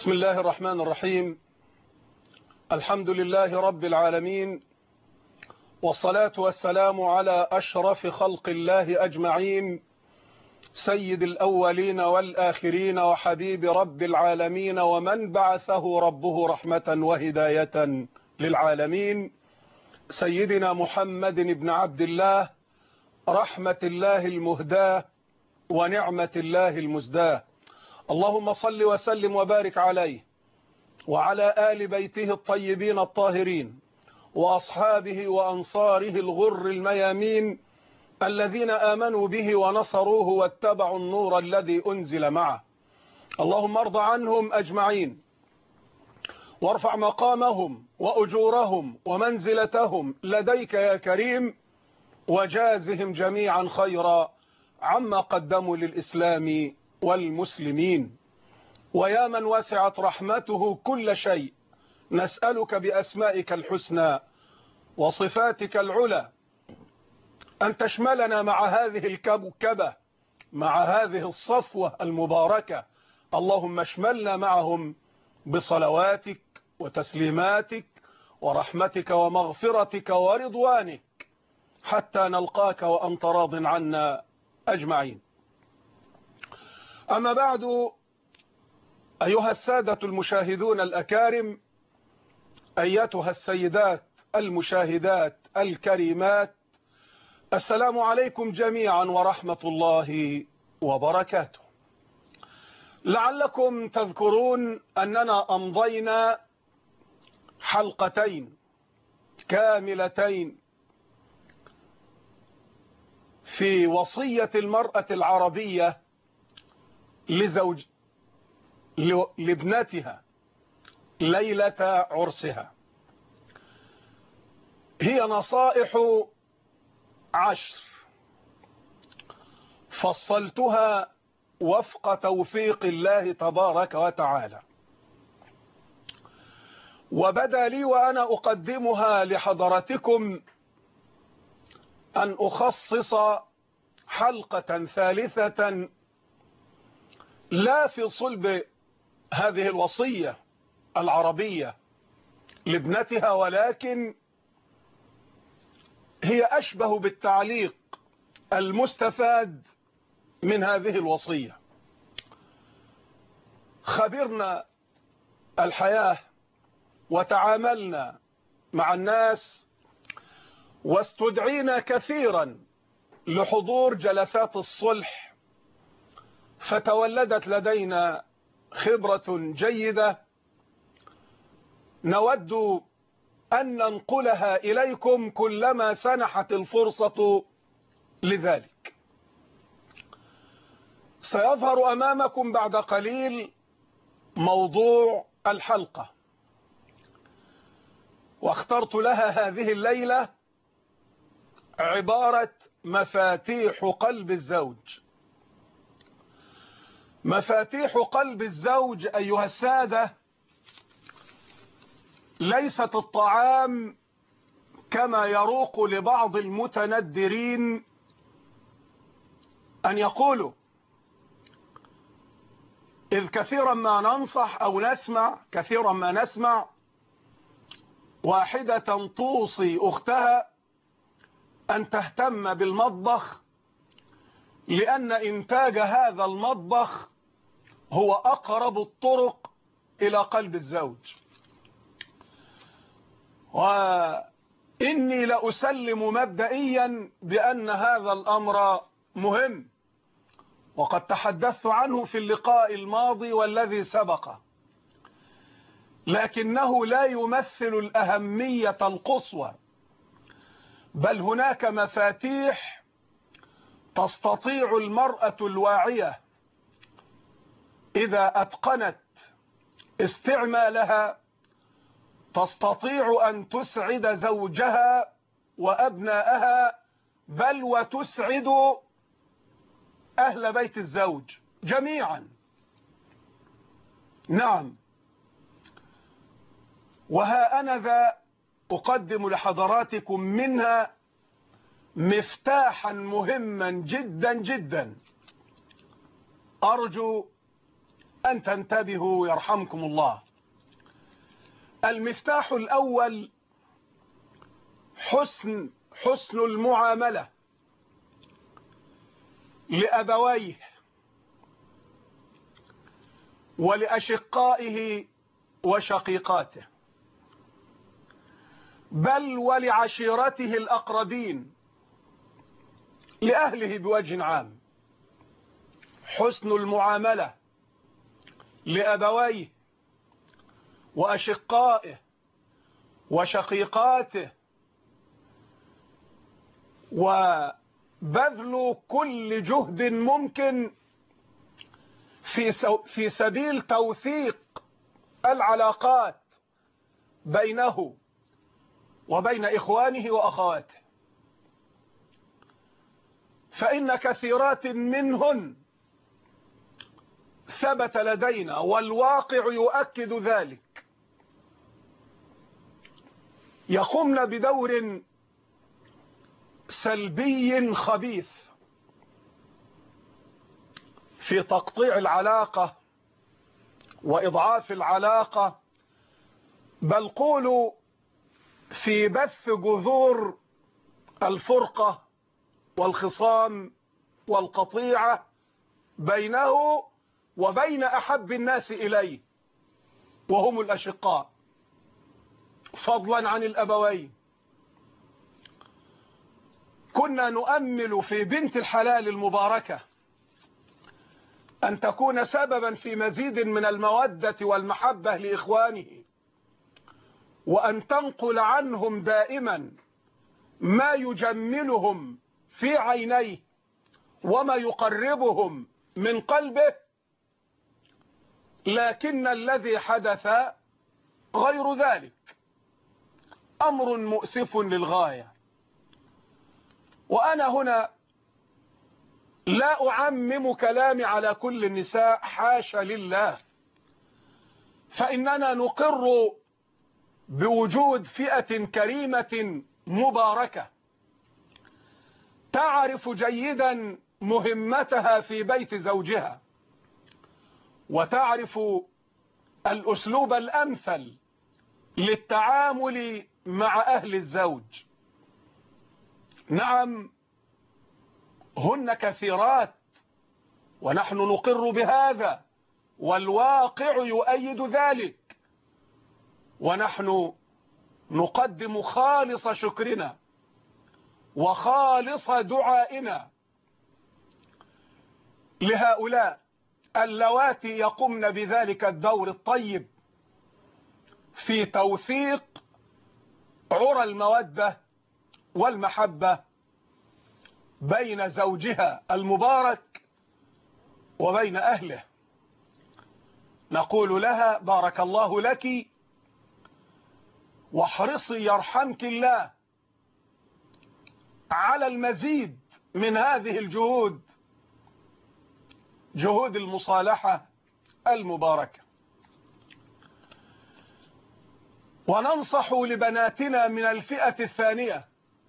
بسم الله الرحمن الرحيم. الحمد لله رب العالمين، والصلاة والسلام على أشرف خلق الله أجمعين، سيد الأولين والآخرين وحبيب رب العالمين، ومن بعثه ربه رحمة وهداية للعالمين، سيدنا محمد بن عبد الله، رحمة الله المهداة ونعمة الله المزداة. اللهم صل وسلم وبارك عليه وعلى آل بيته الطيبين الطاهرين وأصحابه وأنصاره الغر الميامين الذين آمنوا به ونصروه واتبعوا النور الذي أنزل معه. اللهم ارض عنهم أجمعين، وارفع مقامهم وأجورهم ومنزلتهم لديك يا كريم، وجازهم جميعا خيرا عما قدموا للإسلام والمسلمين. ويا من وسعت رحمته كل شيء، نسألك بأسمائك الحسنى وصفاتك العلى أن تشملنا مع هذه الكوكبة، مع هذه الصفوة المباركة. اللهم اشملنا معهم بصلواتك وتسليماتك ورحمتك ومغفرتك ورضوانك حتى نلقاك وأنت راض عنا أجمعين. أما بعد، أيها السادة المشاهدون الأكارم، أيتها السيدات المشاهدات الكريمات، السلام عليكم جميعا ورحمة الله وبركاته. لعلكم تذكرون أننا أمضينا حلقتين كاملتين في وصية المرأة العربية لابنتها ليلة عرسها. هي نصائح 10 فصلتها وفق توفيق الله تبارك وتعالى، وبدا لي وأنا أقدمها لحضرتكم أن أخصص حلقة ثالثة لا في صلب هذه الوصية العربية لابنتها، ولكن هي أشبه بالتعليق المستفاد من هذه الوصية. خبرنا الحياة وتعاملنا مع الناس، واستدعينا كثيرا لحضور جلسات الصلح، فتولدت لدينا خبرة جيدة نود أن ننقلها إليكم كلما سنحت الفرصة لذلك. سيظهر أمامكم بعد قليل موضوع الحلقة، واخترت لها هذه الليلة عبارة مفاتيح قلب الزوج. مفاتيح قلب الزوج أيها السادة ليست الطعام كما يروق لبعض المتندرين أن يقولوا، إذ كثيرا ما ننصح أو نسمع، كثيرا ما نسمع واحدة توصي أختها أن تهتم بالمطبخ، لأن إنتاج هذا المطبخ هو أقرب الطرق إلى قلب الزوج. وإني لأسلم مبدئيا بأن هذا الأمر مهم، وقد تحدثت عنه في اللقاء الماضي والذي سبقه، لكنه لا يمثل الأهمية القصوى، بل هناك مفاتيح تستطيع المرأة الواعية إذا أتقنت استعمالها تستطيع أن تسعد زوجها وأبنائها، بل وتسعد أهل بيت الزوج جميعا. نعم، وها أنا ذا أقدم لحضراتكم منها مفتاحا مهما جدا جدا، أرجو أن تنتبهوا يرحمكم الله. المفتاح الأول حسن المعاملة لأبويه ولأشقائه وشقيقاته، بل ولعشيرته الأقربين، لأهله بوجه عام. حسن المعاملة لأبويه وأشقائه وشقيقاته، وبذل كل جهد ممكن في سبيل توثيق العلاقات بينه وبين إخوانه وأخواته، فإن كثيرات منهن ثبت لدينا والواقع يؤكد ذلك يقومن بدور سلبي خبيث في تقطيع العلاقة وإضعاف العلاقة، بل قولوا في بث جذور الفرقة والخصام والقطيعة بينه وبين أحب الناس إليه وهم الأشقاء، فضلا عن الأبوين. كنا نؤمل في بنت الحلال المباركة أن تكون سببا في مزيد من المودة والمحبة لإخوانه، وأن تنقل عنهم دائما ما يجملهم في عينيه وما يقربهم من قلبه، لكن الذي حدث غير ذلك، أمر مؤسف للغاية. وأنا هنا لا أعمم كلامي على كل النساء، حاشا لله، فإننا نقر بوجود فئة كريمة مباركة تعرف جيدا مهمتها في بيت زوجها، وتعرف الأسلوب الأمثل للتعامل مع أهل الزوج. نعم، هن كثيرات ونحن نقر بهذا، والواقع يؤيد ذلك، ونحن نقدم خالص شكرنا وخالص دعائنا لهؤلاء اللواتي يقمن بذلك الدور الطيب في توثيق عرى المودة والمحبة بين زوجها المبارك وبين أهله. نقول لها بارك الله لك، واحرصي يرحمك الله على المزيد من هذه الجهود، جهود المصالحة المباركة. وننصح لبناتنا من الفئة الثانية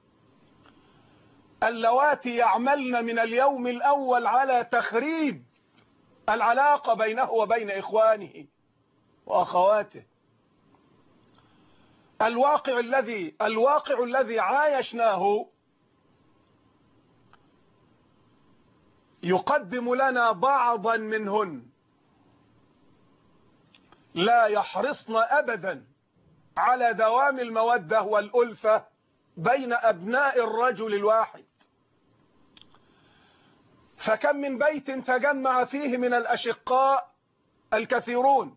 اللواتي يعملن من اليوم الأول على تخريب العلاقة بينه وبين إخوانه وأخواته. الواقع الذي عايشناه يقدم لنا بعضا منهن لا يحرصن أبدا على دوام المودة والألفة بين أبناء الرجل الواحد. فكم من بيت تجمع فيه من الأشقاء الكثيرون،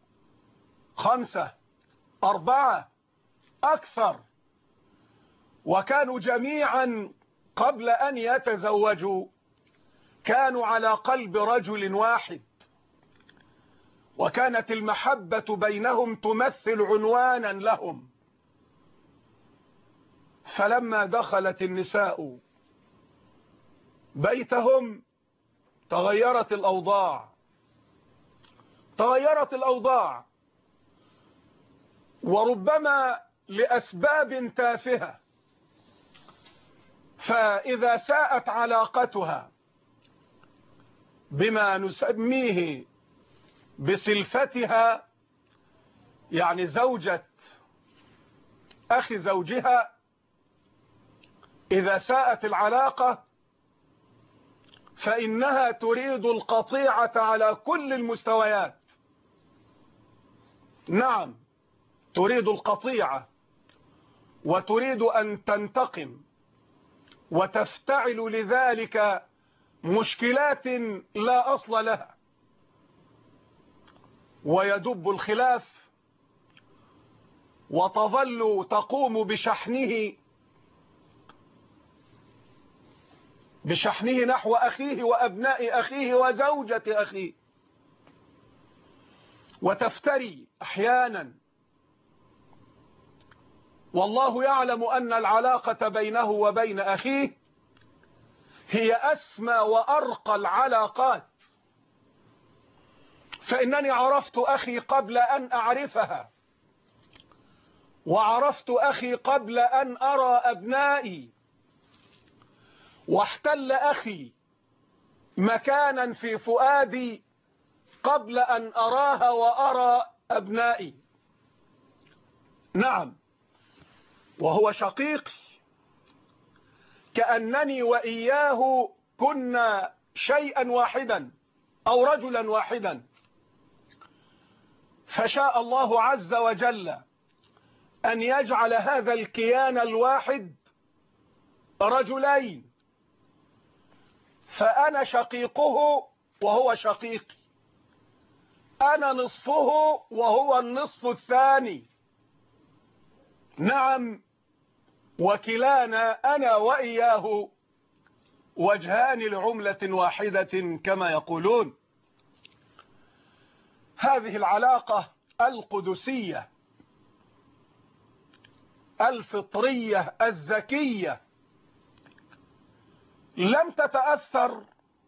5 4 أكثر، وكانوا جميعا قبل أن يتزوجوا كانوا على قلب رجل واحد، وكانت المحبة بينهم تمثل عنوانا لهم. فلما دخلت النساء بيتهم تغيرت الأوضاع، وربما لأسباب تافهة. فإذا ساءت علاقتها بما نسميه بسلفتها، يعني زوجة أخي زوجها، إذا ساءت العلاقة فإنها تريد القطيعة على كل المستويات. نعم، تريد القطيعة وتريد أن تنتقم وتفتعل لذلك مشكلات لا أصل لها، ويدب الخلاف وتظل تقوم بشحنه نحو أخيه وأبناء أخيه وزوجة أخيه، وتفتري أحيانا، والله يعلم أن العلاقة بينه وبين أخيه هي أسمى وأرقى العلاقات، فإنني عرفت أخي قبل أن أعرفها، وعرفت أخي قبل أن أرى أبنائي، واحتل أخي مكانا في فؤادي قبل أن أراها وأرى أبنائي. نعم، وهو شقيقي، كأنني وإياه كنا شيئا واحدا أو رجلا واحدا، فشاء الله عز وجل أن يجعل هذا الكيان الواحد رجلين، فأنا شقيقه وهو شقيقي، أنا نصفه وهو النصف الثاني. نعم، وكلانا أنا وإياه وجهان لعملة واحدة كما يقولون. هذه العلاقة القدسية الفطرية الزكية لم تتأثر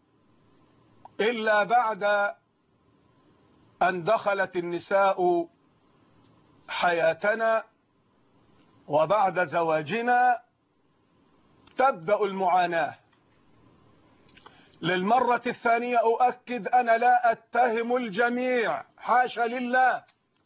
إلا بعد أن دخلت النساء حياتنا، وبعد زواجنا تبدأ المعاناة. للمرة الثانية أؤكد، أنا لا أتهم الجميع، حاشا لله،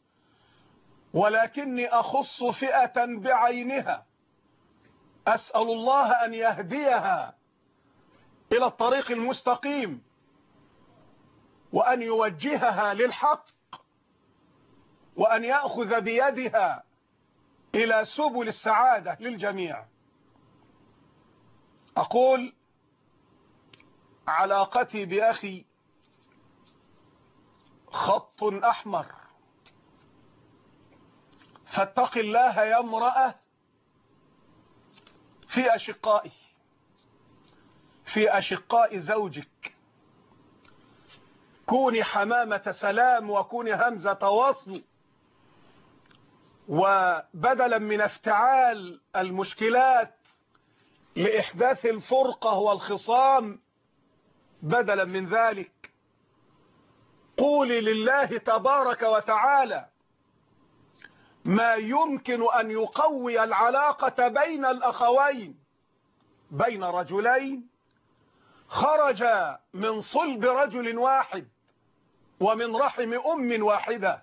ولكني أخص فئة بعينها، أسأل الله أن يهديها إلى الطريق المستقيم، وأن يوجهها للحق، وأن يأخذ بيدها إلى سبل السعادة للجميع. أقول: علاقتي بأخي خط أحمر، فاتق الله يا امرأة في أشقائي، في أشقاء زوجك، كوني حمامة سلام وكوني همزة وصل، وبدلا من افتعال المشكلات لإحداث الفرقة والخصام، بدلا من ذلك قولي لله تبارك وتعالى ما يمكن أن يقوي العلاقة بين الأخوين، بين رجلين خرجا من صلب رجل واحد ومن رحم أم واحدة.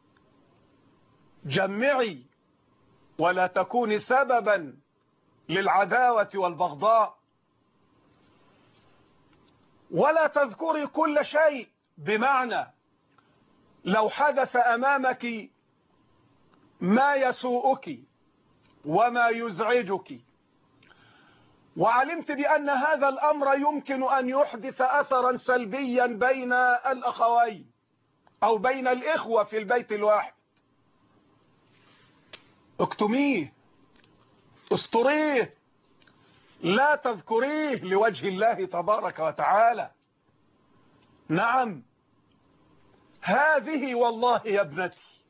جمعي ولا تكوني سببا للعداوة والبغضاء، ولا تذكري كل شيء، بمعنى لو حدث أمامك ما يسوءك وما يزعجك وعلمت بأن هذا الأمر يمكن أن يحدث أثرا سلبيا بين الأخوين أو بين الإخوة في البيت الواحد، اكتميه، استريه، لا تذكريه لوجه الله تبارك وتعالى. نعم، هذه والله يا ابنتي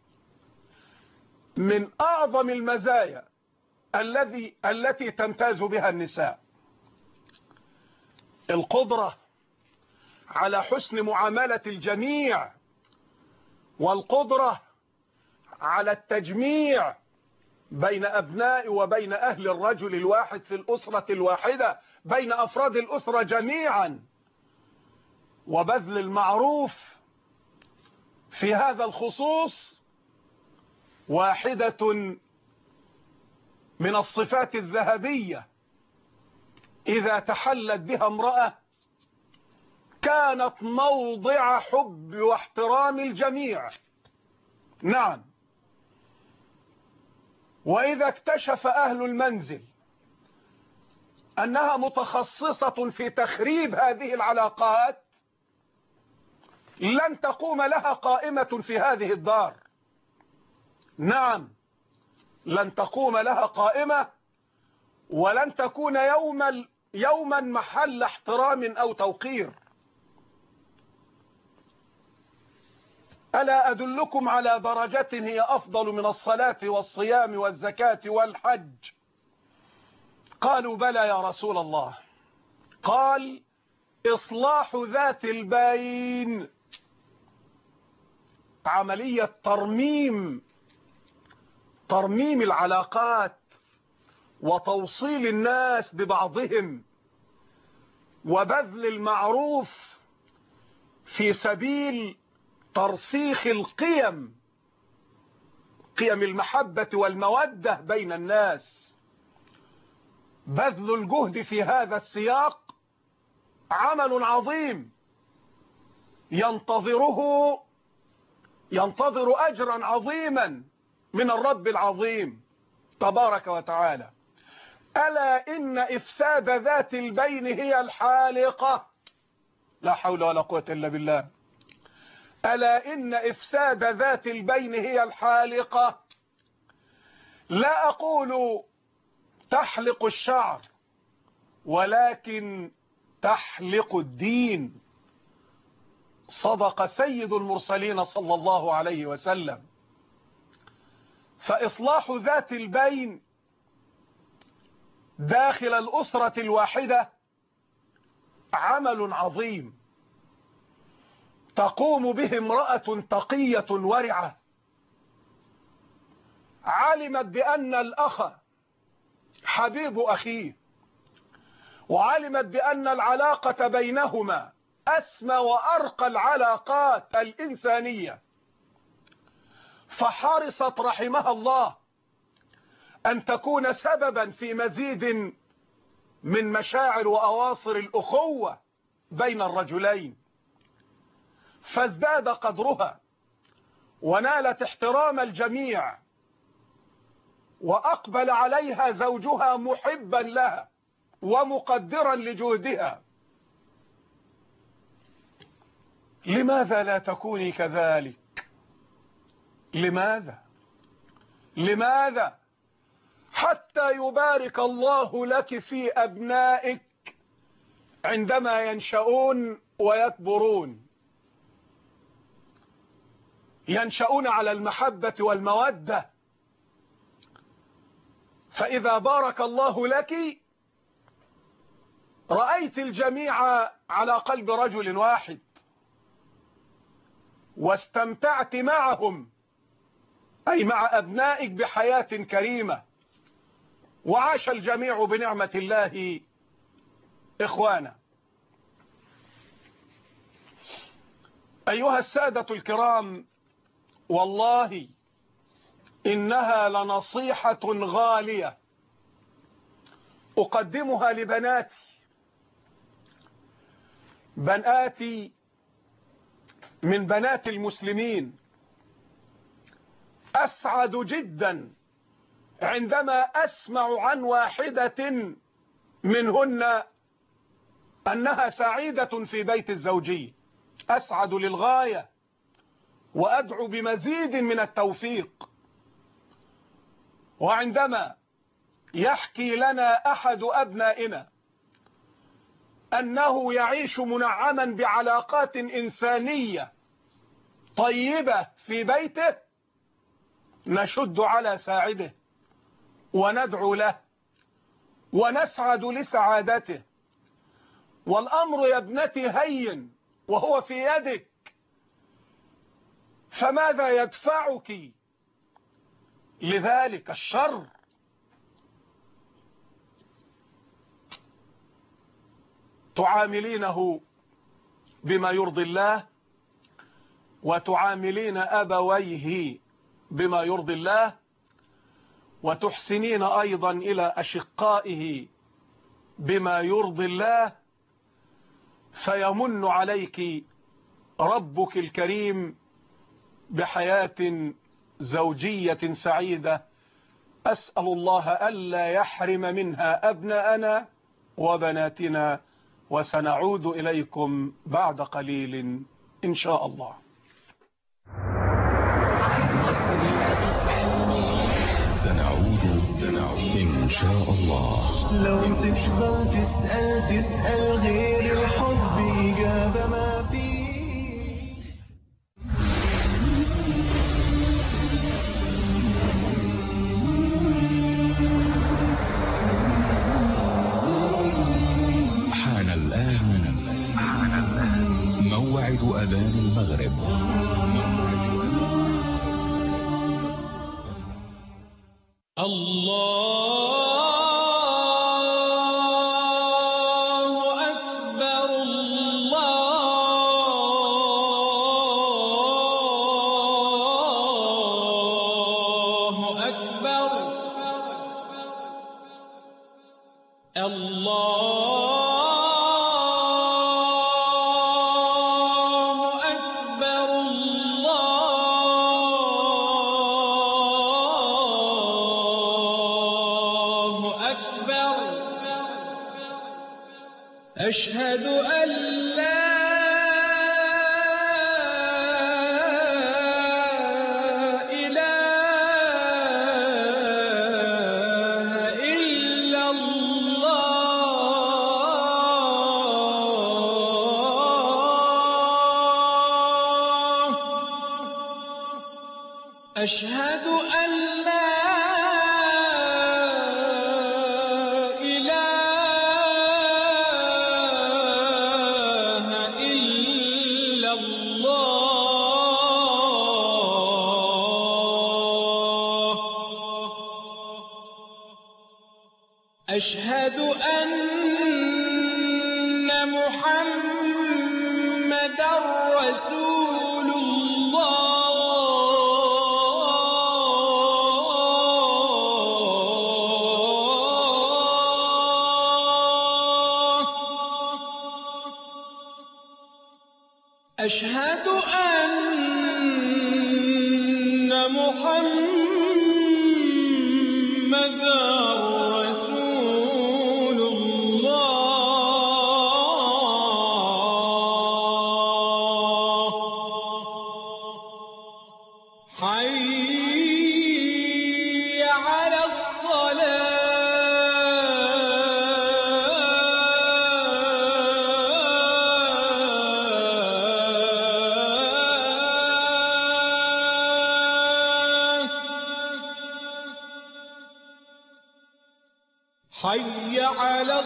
من أعظم المزايا التي تمتاز بها النساء، القدرة على حسن معاملة الجميع، والقدرة على التجميع بين أبناء وبين أهل الرجل الواحد في الأسرة الواحدة، بين أفراد الأسرة جميعا، وبذل المعروف في هذا الخصوص واحدة من الصفات الذهبية إذا تحلت بها امرأة كانت موضع حب واحترام الجميع. نعم، وإذا اكتشف أهل المنزل أنها متخصصة في تخريب هذه العلاقات لن تقوم لها قائمة في هذه الدار. نعم، لن تقوم لها قائمة، ولن تكون يوما محل احترام أو توقير. ألا أدلكم على درجة هي أفضل من الصلاة والصيام والزكاة والحج؟ قالوا بلى يا رسول الله. قال إصلاح ذات البين، عملية ترميم العلاقات وتوصيل الناس ببعضهم وبذل المعروف في سبيل ترسيخ قيم المحبة والمودة بين الناس. بذل الجهد في هذا السياق عمل عظيم ينتظر أجرا عظيما من الرب العظيم تبارك وتعالى. ألا إن إفساد ذات البين هي الحالقة. لا حول ولا قوة إلا بالله. ألا إن إفساد ذات البين هي الحالقة. لا أقول تحلق الشعر، ولكن تحلق الدين. صدق سيد المرسلين صلى الله عليه وسلم. فإصلاح ذات البين داخل الأسرة الواحدة عمل عظيم تقوم به امرأة تقية ورعة، علمت بأن الأخ حبيب أخيه، وعلمت بأن العلاقة بينهما أسمى وأرقى العلاقات الإنسانية، فحرصت رحمها الله أن تكون سببا في مزيد من مشاعر وأواصر الأخوة بين الرجلين، فازداد قدرها ونالت احترام الجميع، وأقبل عليها زوجها محبا لها ومقدرا لجهدها. لماذا لا تكوني كذلك؟ لماذا حتى يبارك الله لك في أبنائك عندما ينشؤون ويكبرون، ينشؤون على المحبة والمودة. فإذا بارك الله لك رأيت الجميع على قلب رجل واحد، واستمتعت معهم، أي مع أبنائك، بحياة كريمة، وعاش الجميع بنعمة الله إخوانا. أيها السادة الكرام، والله إنها لنصيحة غالية أقدمها بناتي من بنات المسلمين. أسعد جدا عندما أسمع عن واحدة منهن أنها سعيدة في بيت الزوجية. أسعد للغاية، وأدعو بمزيد من التوفيق. وعندما يحكي لنا أحد أبنائنا أنه يعيش منعما بعلاقات إنسانية طيبة في بيته، نشد على ساعده وندعو له ونسعد لسعادته. والأمر يا ابنتي هين وهو في يدك، فماذا يدفعك لذلك الشر؟ تعاملينه بما يرضي الله، وتعاملين أبويه بما يرضي الله، وتحسنين أيضا إلى أشقائه بما يرضي الله، فيمن عليك ربك الكريم بحياة زوجية سعيدة. أسأل الله ألا يحرم منها أبناءنا وبناتنا، وسنعود إليكم بعد قليل إن شاء الله. سنعود إن شاء الله. لو تفضل تسأل غير الحب إجابة ما فيه. حان الآن موعد أذان المغرب. الله أكبر الله أكبر الله أكبر الله أكبر. أشهد أن لا إله إلا الله. أشهد أن لا إله إلا الله. أشهد أن محمدا رسول الله. أشهد أن محمدا رسول الله. حي على الصلاة. حي على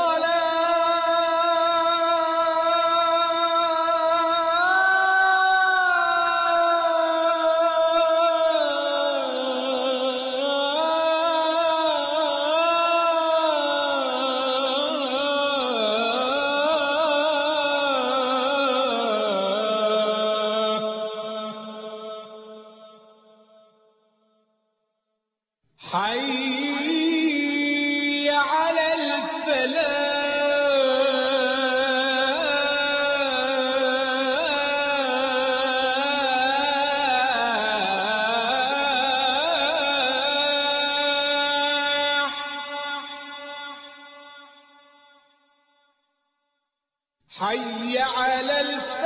الصلاة. حي على الفلاح. حي على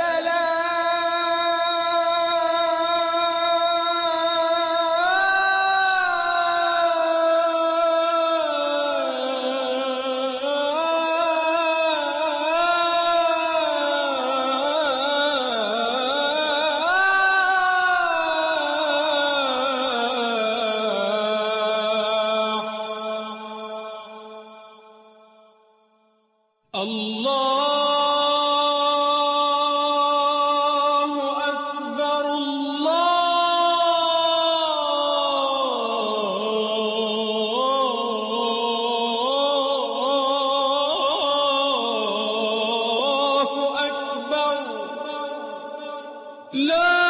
الفلاح. الله أكبر الله أكبر. لا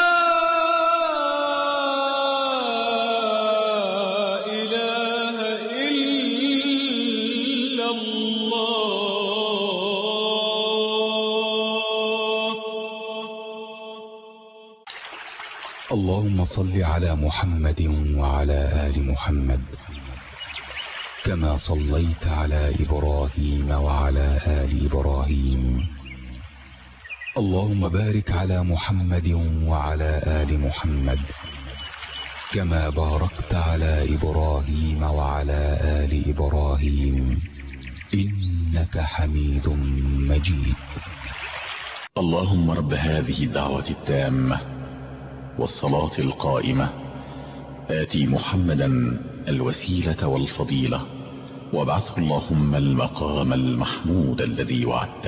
اللهم صل على محمد وعلى آل محمد كما صليت على إبراهيم وعلى آل إبراهيم. اللهم بارك على محمد وعلى آل محمد كما باركت على إبراهيم وعلى آل إبراهيم إنك حميد مجيد. اللهم رب هذه الدعوة التامة والصلاة القائمة آتي محمدا الوسيلة والفضيلة وابعثه اللهم المقام المحمود الذي وعدته.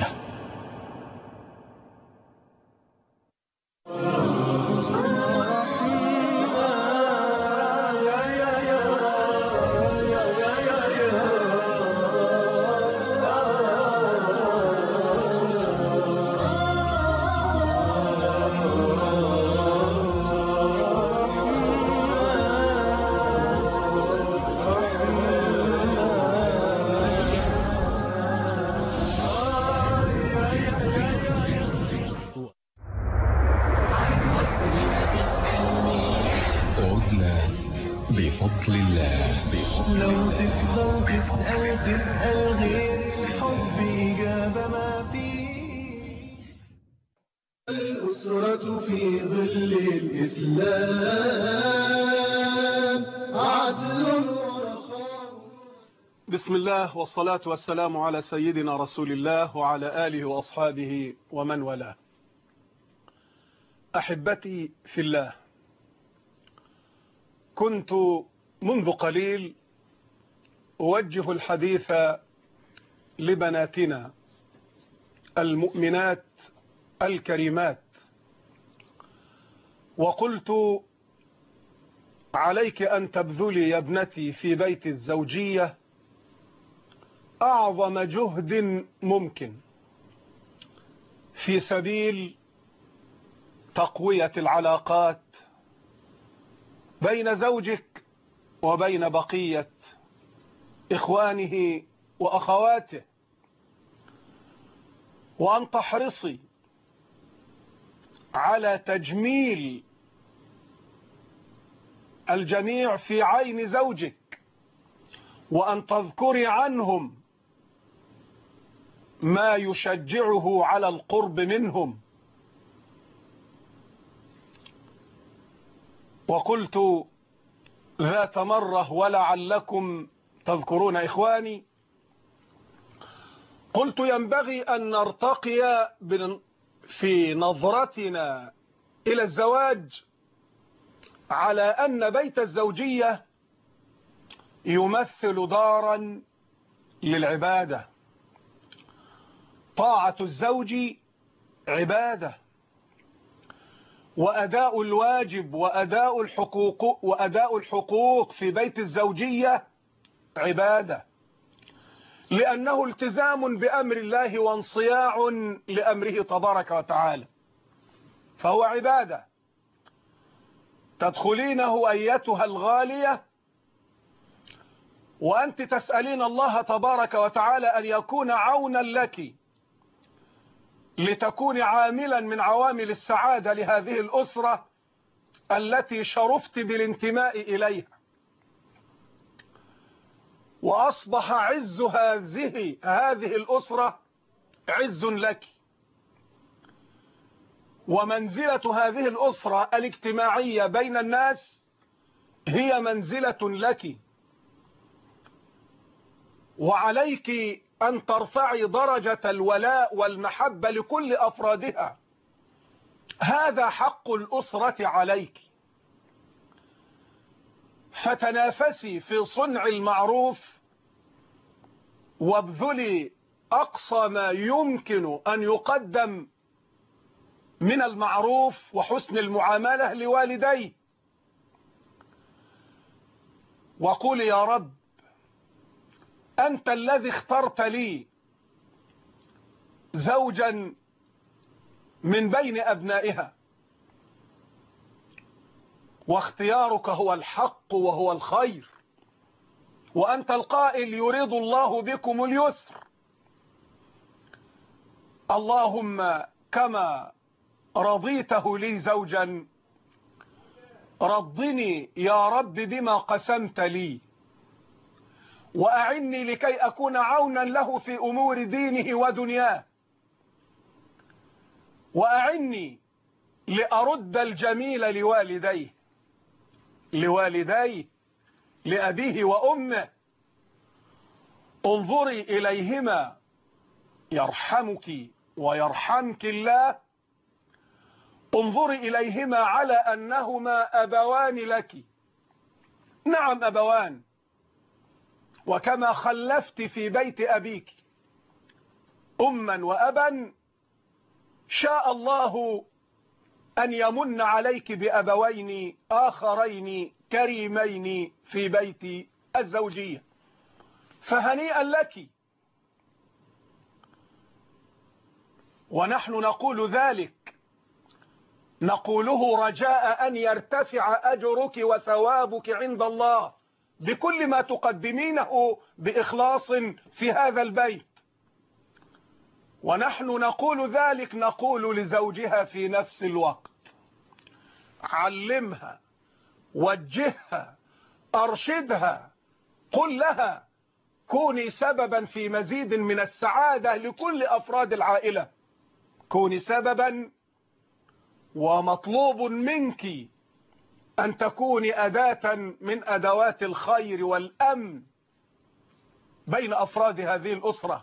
بفضل الله. لو تفضل تسأل غير الحب إجابة ما فيه. الأسرة في ظل الإسلام عدل ورخاء. بسم الله والصلاة والسلام على سيدنا رسول الله وعلى آله وأصحابه ومن والاه. أحبتي في الله، كنت منذ قليل أوجه الحديث لبناتنا المؤمنات الكريمات، وقلت عليك أن تبذلي يا ابنتي في بيت الزوجية أعظم جهد ممكن في سبيل تقوية العلاقات بين زوجك وبين بقية إخوانه وأخواته، وأن تحرصي على تجميل الجميع في عين زوجك، وأن تذكري عنهم ما يشجعه على القرب منهم. وقلت ذات مرة ولعلكم تذكرون إخواني، قلت ينبغي أن نرتقي في نظرتنا إلى الزواج على أن بيت الزوجية يمثل دارا للعبادة. طاعة الزوج عبادة، وأداء الواجب وأداء الحقوق في بيت الزوجية عبادة، لأنه التزام بأمر الله وانصياع لأمره تبارك وتعالى، فهو عبادة تدخلينه أيتها الغالية وأنت تسألين الله تبارك وتعالى أن يكون عونا لك لتكون عاملا من عوامل السعادة لهذه الأسرة التي شرفت بالانتماء إليها. وأصبح عز هذه الأسرة عز لك، ومنزلة هذه الأسرة الاجتماعية بين الناس هي منزلة لك، وعليك أن ترفعي درجة الولاء والمحبة لكل أفرادها. هذا حق الأسرة عليك، فتنافسي في صنع المعروف وابذلي أقصى ما يمكن أن يقدم من المعروف وحسن المعاملة لوالديه، وقول يا رب أنت الذي اخترت لي زوجا من بين أبنائها، واختيارك هو الحق وهو الخير، وأنت القائل يريد الله بكم اليسر. اللهم كما رضيته لي زوجا رضني يا رب بما قسمت لي، وأعني لكي أكون عونا له في أمور دينه ودنياه، وأعني لأرد الجميل لوالديه لأبيه وأمه. انظري إليهما يرحمك ويرحمك الله، انظري إليهما على أنهما أبوان لك. نعم أبوان، وكما خلفت في بيت أبيك أما وأبا، شاء الله أن يمن عليك بأبوين آخرين كريمين في بيت الزوجية، فهنيئا لك. ونحن نقول ذلك، نقوله رجاء أن يرتفع أجرك وثوابك عند الله بكل ما تقدمينه بإخلاص في هذا البيت. ونحن نقول ذلك، نقول لزوجها في نفس الوقت: علمها، وجهها، أرشدها، قل لها كوني سببا في مزيد من السعادة لكل أفراد العائلة، كوني سببا، ومطلوب منك أن تكوني أداة من أدوات الخير والأمن بين أفراد هذه الأسرة.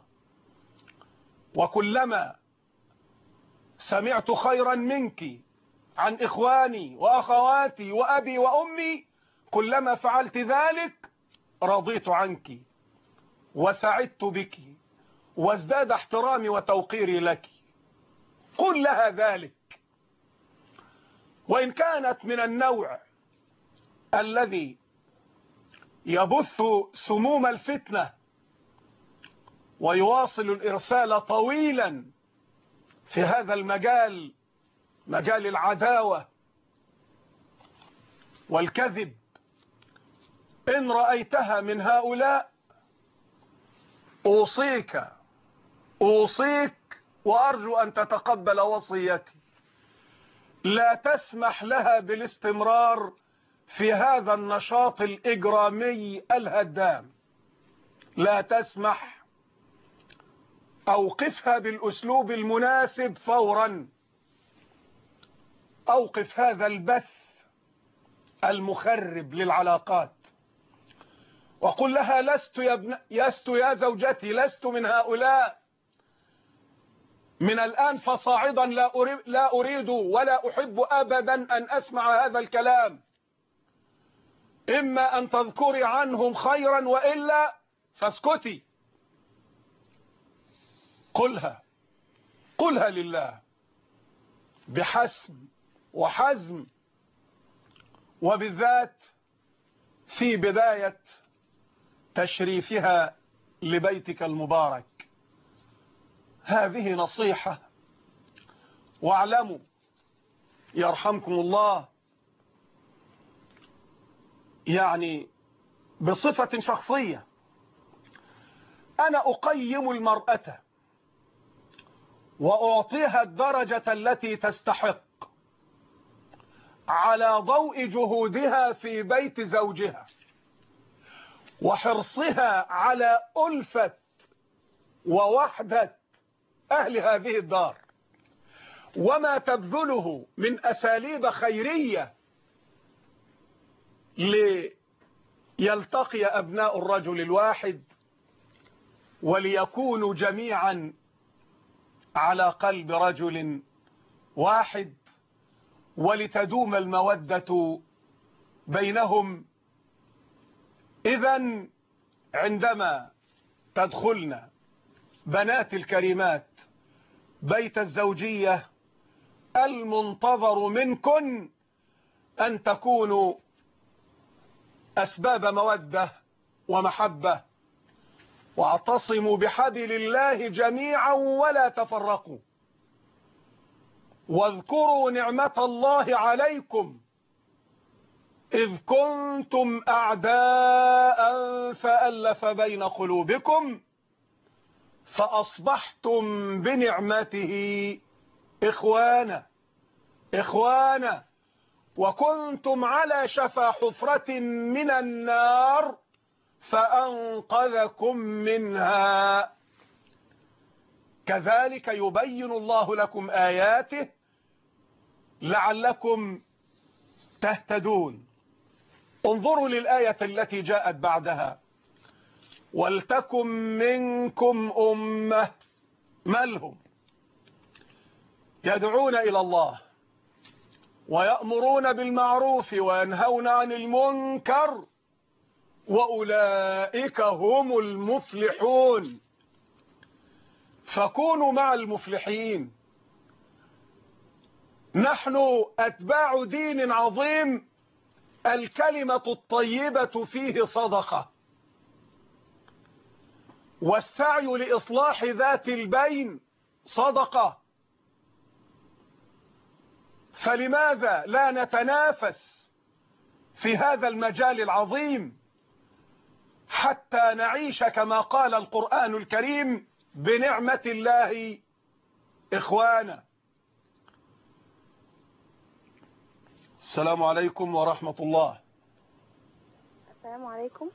وكلما سمعت خيرا منك عن إخواني وأخواتي وأبي وأمي، كلما فعلت ذلك رضيت عنك وسعدت بك وازداد احترامي وتوقيري لك. قل لها ذلك. وإن كانت من النوع الذي يبث سموم الفتنة ويواصل الإرسال طويلا في هذا المجال، مجال العداوة والكذب، إن رأيتها من هؤلاء أوصيك وأرجو أن تتقبل وصيتي: لا تسمح لها بالاستمرار في هذا النشاط الإجرامي الهدام، لا تسمح. أوقفها بالأسلوب المناسب فورا، أوقف هذا البث المخرب للعلاقات، وقل لها: لست يا زوجتي، لست من هؤلاء. من الآن فصاعدا لا أريد ولا أحب أبدا أن أسمع هذا الكلام، إما أن تذكري عنهم خيرا وإلا فاسكتي. قلها لله بحسم وحزم، وبالذات في بداية تشريفها لبيتك المبارك. هذه نصيحة. واعلموا يرحمكم الله، يعني بصفة شخصية، أنا أقيم المرأة وأعطيها الدرجة التي تستحق على ضوء جهودها في بيت زوجها وحرصها على ألفة ووحدة أهل هذه الدار، وما تبذله من أساليب خيرية ليلتقي أبناء الرجل الواحد وليكونوا جميعا على قلب رجل واحد، ولتدوم المودة بينهم. إذن عندما تدخلن بنات الكريمات بيت الزوجية، المنتظر منكن أن تكونوا أسباب مودة ومحبة، واعتصموا بحبل الله جميعا ولا تفرقوا، واذكروا نعمة الله عليكم إذ كنتم أعداء فألف بين قلوبكم فأصبحتم بنعمته إخوانا. وكنتم على شفا حفرة من النار فأنقذكم منها. كذلك يبين الله لكم آياته لعلكم تهتدون. انظروا للآية التي جاءت بعدها: ولتكن منكم أمة. مالهم؟ يدعون إلى الله ويأمرون بالمعروف وينهون عن المنكر وأولئك هم المفلحون. فكونوا مع المفلحين. نحن أتباع دين عظيم الكلمة الطيبة فيه صدقة، والسعي لإصلاح ذات البين صدقة. فلماذا لا نتنافس في هذا المجال العظيم حتى نعيش كما قال القرآن الكريم بنعمة الله إخوانا. السلام عليكم ورحمة الله. السلام عليكم.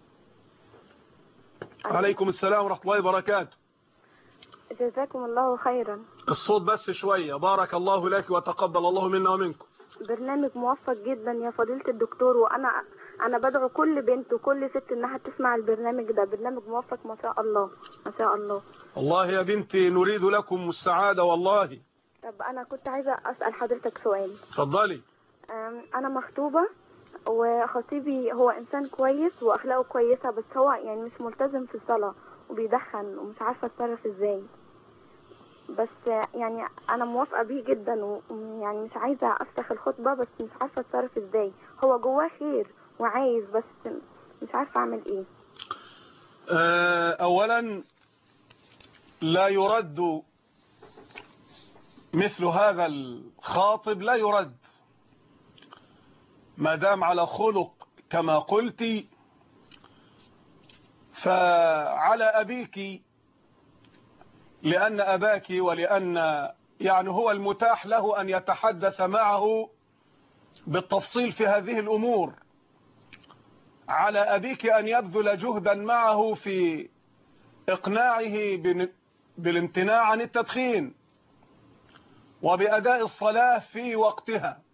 عليكم السلام ورحمة الله وبركاته. جزاكم الله خيرا. الصوت بس شوية. بارك الله لك وتقبل الله منا ومنكم. برنامج موفق جدا يا فضيلة الدكتور، وأنا بدعو كل بنت وكل ست إنها تسمع البرنامج ده. برنامج موفق ما شاء الله ما شاء الله. الله يا بنتي نريد لكم السعادة والله. طب أنا كنت عايزة أسأل حضرتك سؤال. اتفضلي. أنا مخطوبة وخطيبي هو إنسان كويس وأخلاقه كويسة، بس هو يعني مش ملتزم في الصلاة وبيدخن ومش عارفة أتصرف إزاي. بس يعني أنا موافقة بيه جدا ويعني مش عايزة أفسخ الخطبة، بس مش عارفة أتصرف إزاي. هو جواه خير وعايز، بس مش عارفة أعمل إيه. أولا لا يرد مثل هذا الخاطب، لا يرد ما دام على خلق كما قلت. فعلى أبيك، لأن أباك ولأن يعني هو المتاح له أن يتحدث معه بالتفصيل في هذه الأمور. على أبيك أن يبذل جهدا معه في إقناعه بالامتناع عن التدخين وبأداء الصلاة في وقتها.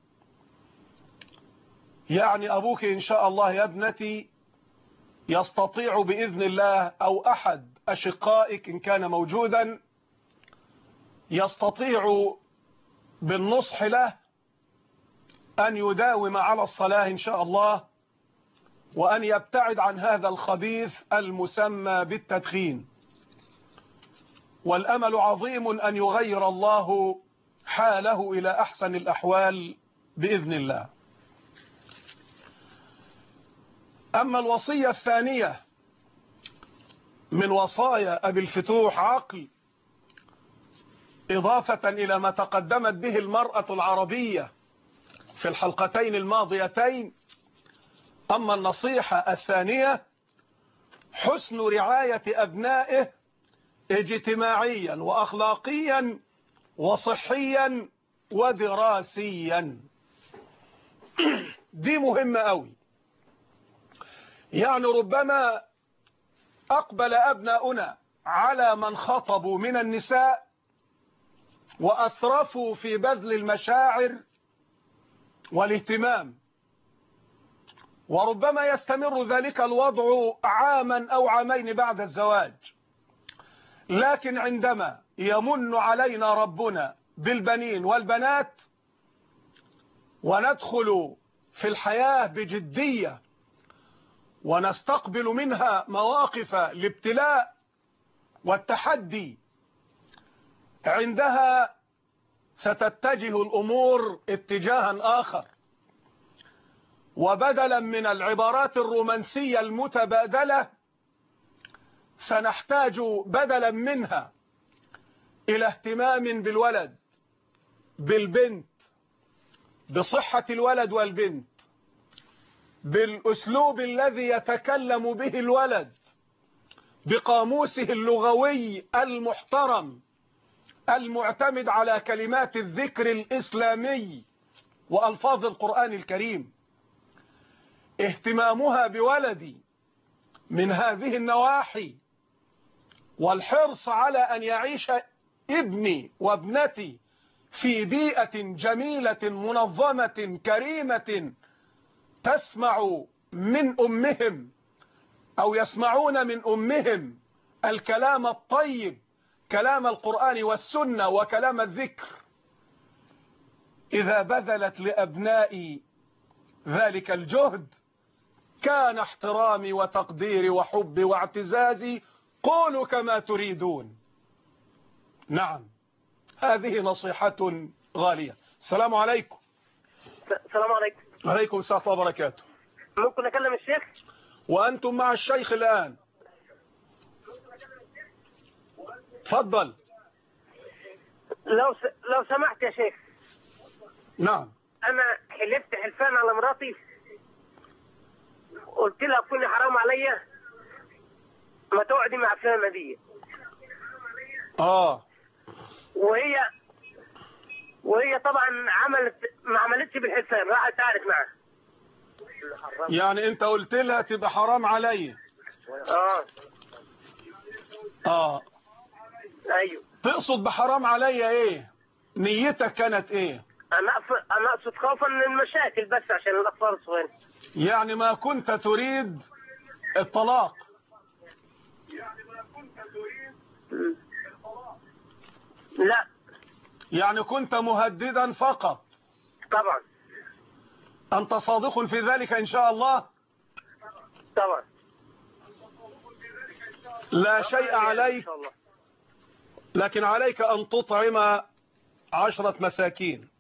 يعني أبوك إن شاء الله يا ابنتي يستطيع بإذن الله، أو أحد أشقائك إن كان موجودا يستطيع بالنصح له أن يداوم على الصلاة إن شاء الله، وأن يبتعد عن هذا الخبيث المسمى بالتدخين. والأمل عظيم أن يغير الله حاله إلى أحسن الأحوال بإذن الله. أما الوصية الثانية من وصايا أبي الفتوح عقل، إضافة إلى ما تقدمت به المرأة العربية في الحلقتين الماضيتين. أما النصيحة الثانية حسن رعاية أبنائه اجتماعيا وأخلاقيا وصحيا ودراسيا. دي مهمة أوي. يعني ربما أقبل أبناؤنا على من خطبوا من النساء وأسرفوا في بذل المشاعر والاهتمام، وربما يستمر ذلك الوضع عاما أو عامين بعد الزواج. لكن عندما يمن علينا ربنا بالبنين والبنات وندخل في الحياة بجدية ونستقبل منها مواقف الابتلاء والتحدي، عندها ستتجه الأمور اتجاها آخر. وبدلا من العبارات الرومانسية المتبادلة سنحتاج بدلا منها إلى اهتمام بالولد، بالبنت، بصحة الولد والبنت، بالأسلوب الذي يتكلم به الولد، بقاموسه اللغوي المحترم المعتمد على كلمات الذكر الإسلامي، وألفاظ القرآن الكريم. اهتمامها بولدي من هذه النواحي والحرص على أن يعيش ابني وابنتي في بيئة جميلة منظمة كريمة تسمع من أمهم أو يسمعون من أمهم الكلام الطيب، كلام القرآن والسنة وكلام الذكر. إذا بذلت لأبنائي ذلك الجهد كان احترامي وتقديري وحبي واعتزازي. قولوا كما تريدون. نعم، هذه نصيحة غالية. السلام عليكم. السلام عليكم. وعليكم السلام ورحمة الله وبركاته. ممكن أكلم الشيخ؟ وأنتم مع الشيخ الآن. تفضل. لو سمحت يا شيخ. نعم. أنا حلفت حلفان على مراتي، قلت لها كوني حرام عليا ما تقعدي مع فلانة دي. وهي طبعا ما عملتش بالحلفان، راحت قعدت معاه. يعني انت قلت لها تبقى حرام عليا. ايوه. تقصد بحرام عليا ايه؟ نيتك كانت ايه؟ انا اقصد خوفا من المشاكل بس عشان الاطفال الصغيرين. يعني ما كنت تريد الطلاق. لا. يعني كنت مهددا فقط. طبعا. أنت صادق في ذلك إن شاء الله؟ طبعا. لا شيء عليك، لكن عليك أن تطعم 10 مساكين.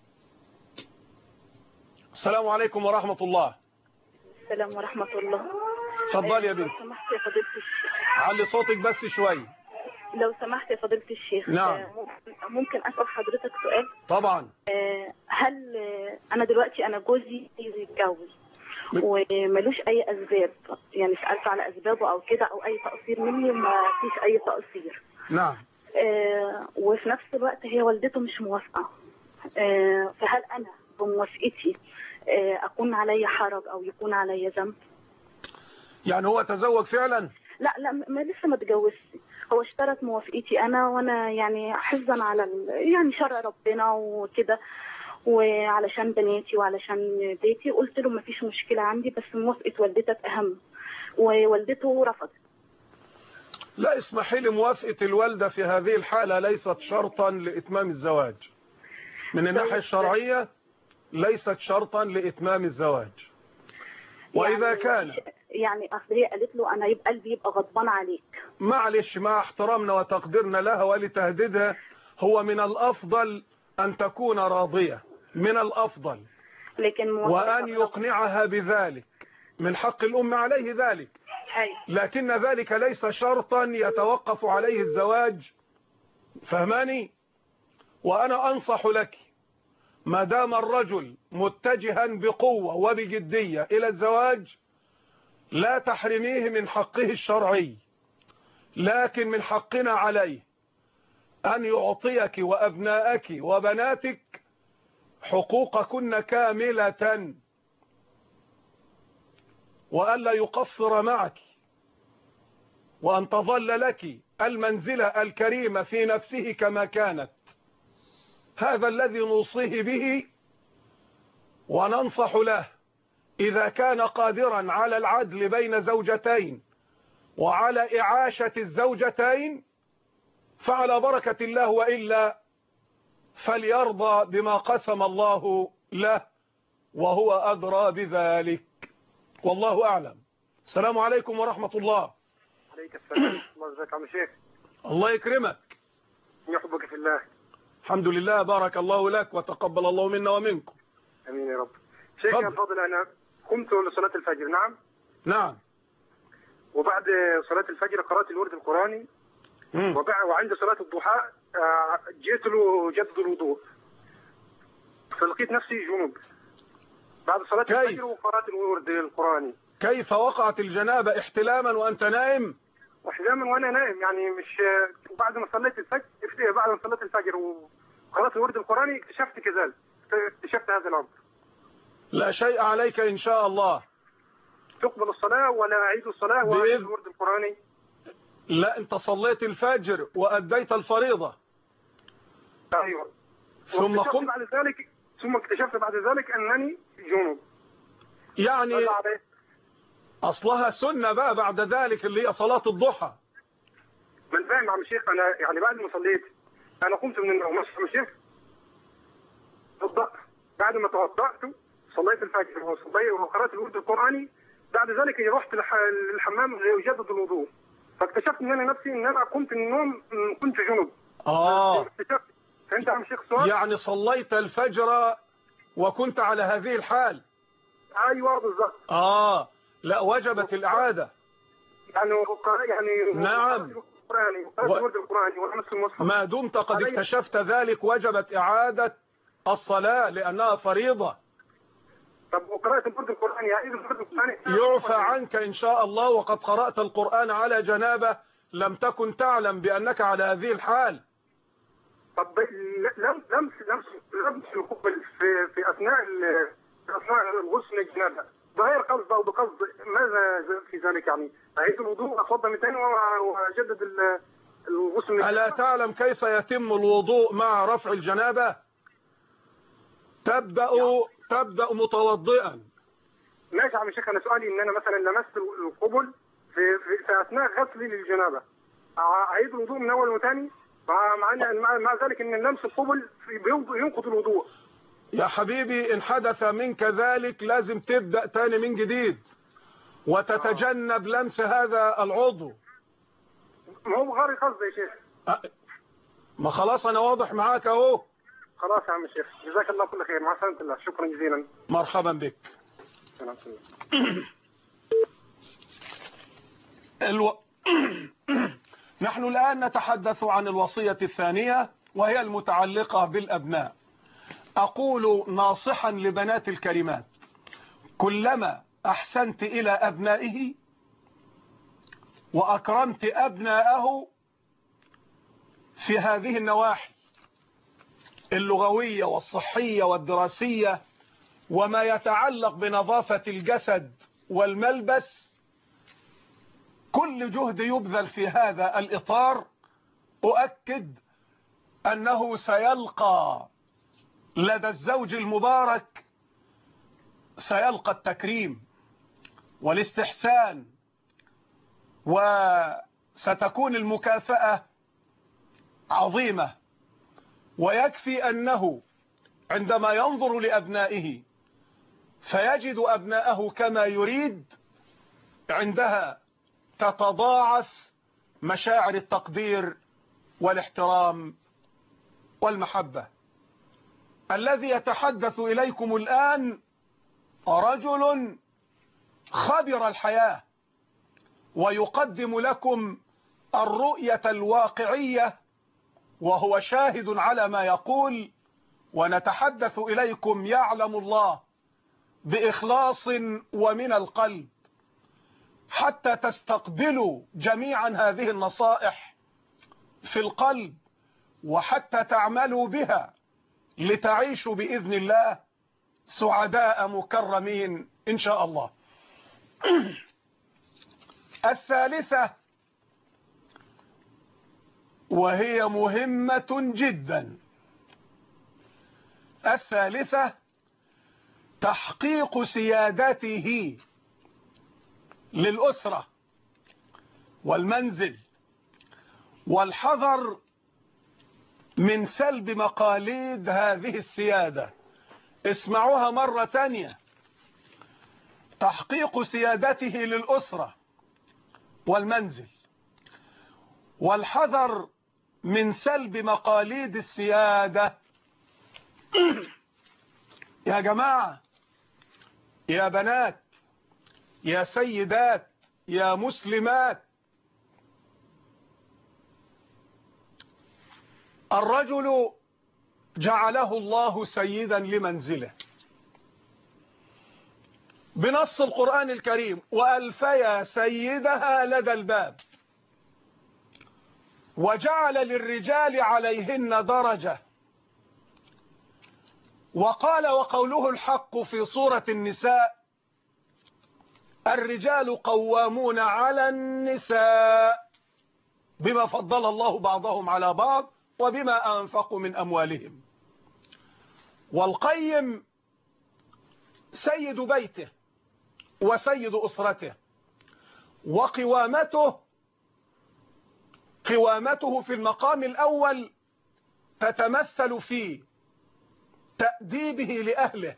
السلام عليكم ورحمة الله. السلام ورحمة الله. تفضل يا بنت. لو سمحت يا فضيلة الشيخ. علي صوتك بس شوي. لو سمحت يا فضيلة الشيخ. نعم. ممكن أسأل حضرتك سؤال؟ طبعا. هل أنا دلوقتي جوزي يتجوز وملوش أي أسباب، يعني سألت على أسبابه أو كده أو أي تقصير مني وما فيش أي تقصير. نعم. وفي نفس الوقت هي والدته مش موافقة، فهل أنا بموافقتي أكون علي حرج أو يكون علي ذنب؟ يعني هو تزوج فعلا؟ لا لسه ما اتجوزش. هو اشترط موافقتي وانا يعني حفظا على يعني شرع ربنا وكده، وعلشان بناتي وعلشان بيتي قلت له ما فيش مشكلة عندي، بس موافقة والدتك اهم، ووالدته رفضت. لا، اسمحي لي، موافقة الوالدة في هذه الحالة ليست شرطا لإتمام الزواج. من الناحية الشرعية ليست شرطا لإتمام الزواج. وإذا كان يعني أصل هي قالت له أنا يبقى قلبي يبقى غضبان عليك. معلش، مع احترامنا وتقديرنا لها ولتهديدها، هو من الأفضل أن تكون راضية، من الأفضل، لكن وأن يقنعها بذلك، من حق الأم عليه ذلك. لكن ذلك ليس شرطا يتوقف عليه الزواج. فهماني؟ وأنا أنصح لك، ما دام الرجل متجها بقوة وبجدية إلى الزواج لا تحرميه من حقه الشرعي، لكن من حقنا عليه أن يعطيك وأبنائك وبناتك حقوقكن كاملة، وألا يقصر معك، وأن تظل لك المنزلة الكريمة في نفسه كما كانت. هذا الذي نوصيه به وننصح له. إذا كان قادرا على العدل بين زوجتين وعلى إعاشة الزوجتين فعلى بركة الله، وإلا فليرضى بما قسم الله له وهو أدرى بذلك، والله أعلم. السلام عليكم ورحمة الله. عليك السلام. الله يجزاك عم شيخ. الله يكرمك. يحبك في الله. الحمد لله، بارك الله لك وتقبل الله منا ومنكم. امين يا رب. شيخ الفاضل، انا قمت لصلاة الفجر. نعم. وبعد صلاة الفجر قرأت الورد القرآني. وعند صلاة الضحى جئت له جدد الوضوء، فلقيت نفسي جنوب بعد صلاة الفجر وقرأت الورد القرآني. كيف وقعت الجنابة؟ احتلاما وأنت نائم؟ واحتلاما وأنا نائم، يعني مش بعد ما صليت الفجر وقرأت الورد القرآني اكتشفت كذلك. اكتشفت هذا الأمر. لا شيء عليك إن شاء الله. تقبل الصلاة ولا أعيد الصلاة وأعيد الورد القرآني؟ لا، أنت صليت الفجر وأديت الفريضة. أيوة. ثم اكتشفت بعد ذلك أنني جنوب. يعني أصلها سنة بقى بعد ذلك اللي هي صلاة الضحى. من فاهم يا عم الشيخ، أنا يعني بعد ما صليت أنا قمت من النوم ماشي يا عم الشيخ، بعد ما توضأت صليت الفجر وقرأت الورد القرآني، بعد ذلك رحت للحمام لأجدد الوضوء، فاكتشفت ان انا نفسي ان انا قمت من النوم كنت جنوب. اكتشفت. فانت يا عم الشيخ سؤال، يعني صليت الفجر وكنت على هذه الحال. ايوه بالظبط. لا وجبت الإعادة. يعني نعم. الورد القرآني ونفس المصحف. ما دمت قد اكتشفت ذلك وجبت إعادة الصلاة لأنها فريضة. طب وقراءة الورد القرآني يعني الورد القرآني يعفى عنك إن شاء الله، وقد قرأت القرآن على جنابه لم تكن تعلم بأنك على هذه الحال. طب لمس القبل في أثناء الغسل الجنابة بغير قصد أو بقصد، ماذا في ذلك؟ يعني أعيد الوضوء أتوضأ من ثاني وأجدد الغسل. ألا تعلم كيف يتم الوضوء مع رفع الجنابة؟ تبدأ متوضئا. ماشي يا عم الشيخ، انا سؤالي ان انا مثلا لمست القبل في اثناء غسلي للجنابه، اعيد الوضوء من اول وثاني، مع ذلك ان لمس القبل ينقض الوضوء. يا حبيبي ان حدث منك ذلك لازم تبدأ تاني من جديد وتتجنب لمس هذا العضو. ما هو غير قصد يا شيخ. ما خلاص انا واضح معاك اهو. خلاص يا عم الشيخ، جزاك الله كل خير، مع سلامة الله، شكرا جزيلا. مرحبا بك. نحن الآن نتحدث عن الوصية الثانية وهي المتعلقة بالأبناء. أقول ناصحا لبنات الكريمات، كلما أحسنت إلى أبنائه وأكرمت أبناءه في هذه النواحي اللغوية والصحية والدراسية وما يتعلق بنظافة الجسد والملبس، كل جهد يبذل في هذا الإطار أؤكد أنه سيلقى لدى الزوج المبارك سيلقى التكريم والاستحسان، وستكون المكافأة عظيمة. ويكفي أنه عندما ينظر لأبنائه فيجد أبناءه كما يريد، عندها تتضاعف مشاعر التقدير والاحترام والمحبة. الذي يتحدث إليكم الآن رجل خبر الحياة ويقدم لكم الرؤية الواقعية وهو شاهد على ما يقول، ونتحدث إليكم يعلم الله بإخلاص ومن القلب، حتى تستقبلوا جميعا هذه النصائح في القلب وحتى تعملوا بها لتعيشوا بإذن الله سعداء مكرمين إن شاء الله. الثالثة وهي مهمة جدا، الثالثة تحقيق سيادته للأسرة والمنزل، والحذر من سلب مقاليد هذه السيادة. اسمعوها مرة تانية، تحقيق سيادته للأسرة والمنزل، والحذر من سلب مقاليد السيادة. يا جماعة، يا بنات، يا سيدات، يا مسلمات، الرجل جعله الله سيدا لمنزله بنص القرآن الكريم: وألفيا سيدها لدى الباب، وجعل للرجال عليهن درجة، وقال وقوله الحق في سورة النساء: الرجال قوامون على النساء بما فضل الله بعضهم على بعض وبما أنفقوا من أموالهم. والقيم سيد بيته وسيد أسرته، وقوامته في المقام الأول تتمثل في تأديبه لأهله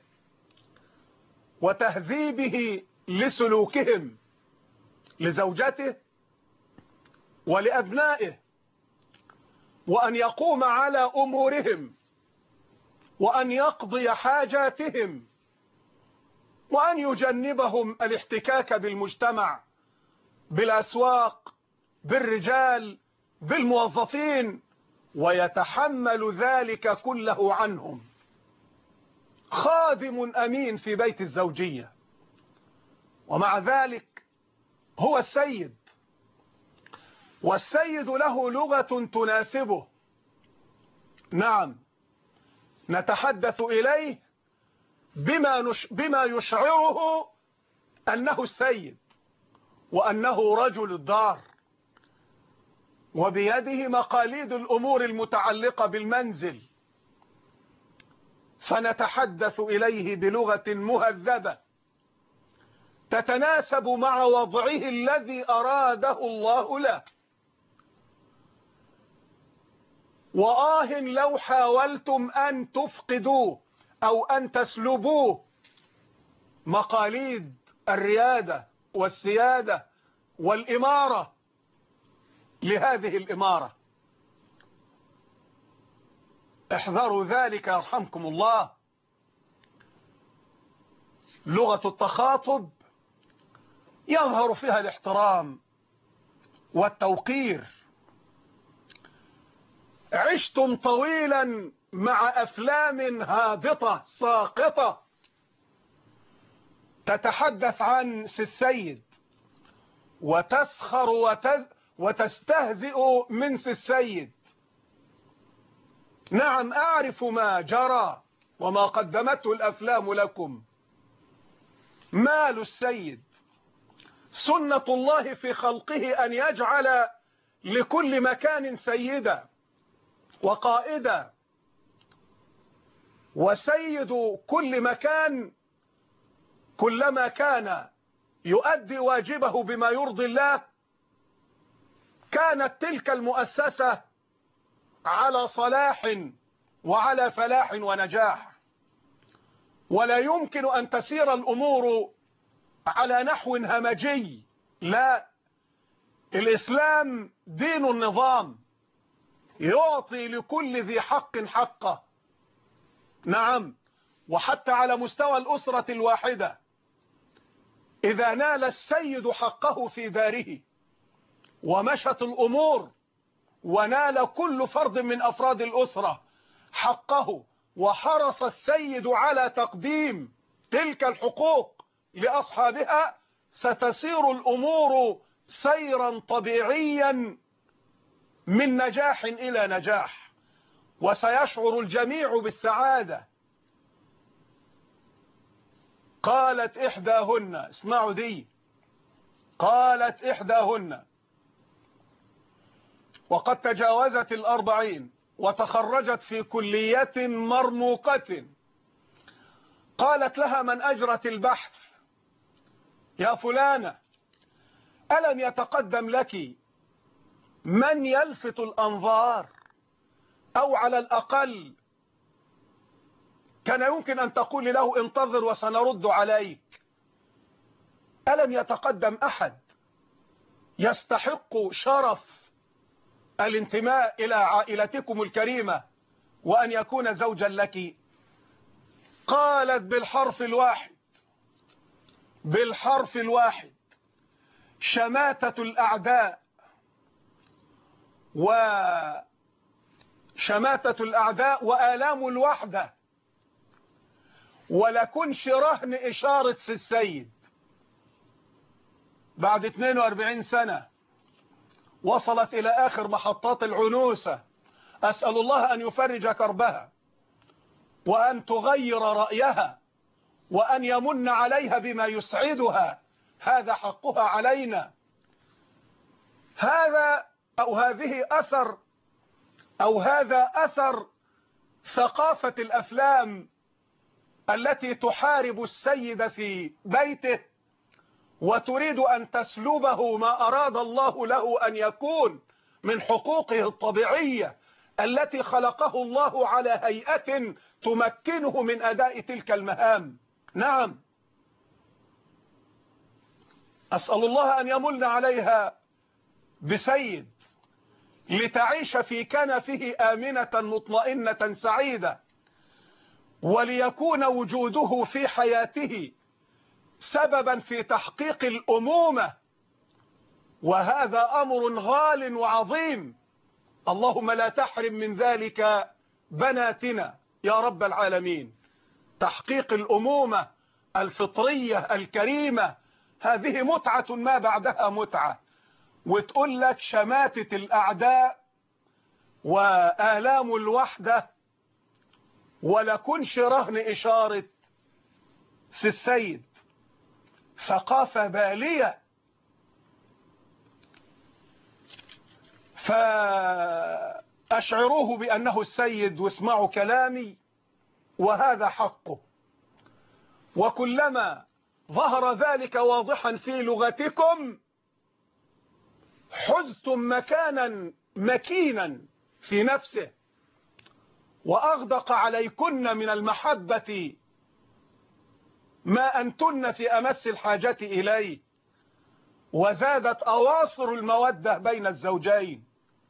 وتهذيبه لسلوكهم، لزوجته ولأبنائه، وأن يقوم على أمورهم، وأن يقضي حاجاتهم، وأن يجنبهم الاحتكاك بالمجتمع، بالأسواق، بالرجال، بالموظفين، ويتحمل ذلك كله عنهم. خادم أمين في بيت الزوجية، ومع ذلك هو السيد، والسيد له لغة تناسبه. نعم، نتحدث إليه بما يشعره أنه السيد وأنه رجل الدار، وبيده مقاليد الأمور المتعلقة بالمنزل، فنتحدث إليه بلغة مهذبة تتناسب مع وضعه الذي أراده الله له. وآه لو حاولتم أن تفقدوه أو أن تسلبوه مقاليد الريادة والسيادة والإمارة لهذه الإمارة. احذروا ذلك يرحمكم الله. لغة التخاطب يظهر فيها الاحترام والتوقير. عشتم طويلا مع أفلام هابطة ساقطة تتحدث عن السيد وتسخر وتستهزئ من السيد. نعم، أعرف ما جرى وما قدمته الأفلام لكم. مال السيد سنة الله في خلقه أن يجعل لكل مكان سيدا وقائدا، وسيد كل مكان كلما كان يؤدي واجبه بما يرضي الله كانت تلك المؤسسة على صلاح وعلى فلاح ونجاح. ولا يمكن أن تسير الأمور على نحو همجي. لا، الإسلام دين النظام، يعطي لكل ذي حق حقه. نعم، وحتى على مستوى الأسرة الواحدة إذا نال السيد حقه في داره ومشت الأمور ونال كل فرد من أفراد الأسرة حقه وحرص السيد على تقديم تلك الحقوق لأصحابها، ستسير الأمور سيرا طبيعيا من نجاح إلى نجاح، وسيشعر الجميع بالسعادة. قالت إحداهن، اسمعوا دي، قالت إحداهن وقد تجاوزت 40 وتخرجت في كلية مرموقة، قالت لها من أجرت البحث: يا فلانة، ألم يتقدم لك من يلفت الأنظار، أو على الأقل كان يمكن أن تقول له انتظر وسنرد عليك؟ ألم يتقدم أحد يستحق شرف الانتماء إلى عائلتكم الكريمة وأن يكون زوجا لك؟ قالت بالحرف الواحد: شماتة الأعداء وآلام الوحدة، ولكنش رهن إشارة السيد. بعد 42 سنة وصلت إلى آخر محطات العنوسة، أسأل الله أن يفرج كربها وأن تغير رأيها وأن يمن عليها بما يسعدها، هذا حقها علينا. هذا أو هذه أثر أو هذا أثر ثقافة الأفلام التي تحارب السيد في بيته وتريد أن تسلبه ما أراد الله له أن يكون من حقوقه الطبيعية التي خلقه الله على هيئة تمكنه من أداء تلك المهام. نعم، أسأل الله أن يمن عليها بسيد لتعيش في كنفه آمنة مطمئنة سعيدة، وليكون وجوده في حياته سببا في تحقيق الأمومة، وهذا أمر غال وعظيم. اللهم لا تحرم من ذلك بناتنا يا رب العالمين. تحقيق الأمومة الفطرية الكريمة هذه متعة ما بعدها متعة. وتقول لك شماتة الأعداء وآلام الوحدة ولكنش رهن إشارة السيد. ثقافة بالية. فأشعروه بأنه السيد واسمعوا كلامي وهذا حقه. وكلما ظهر ذلك واضحا في لغتكم حزتم مكانا مكينا في نفسه، وأغدق عليكن من المحبة ما أنتن في أمس الحاجة إليه، وزادت أواصر المودة بين الزوجين.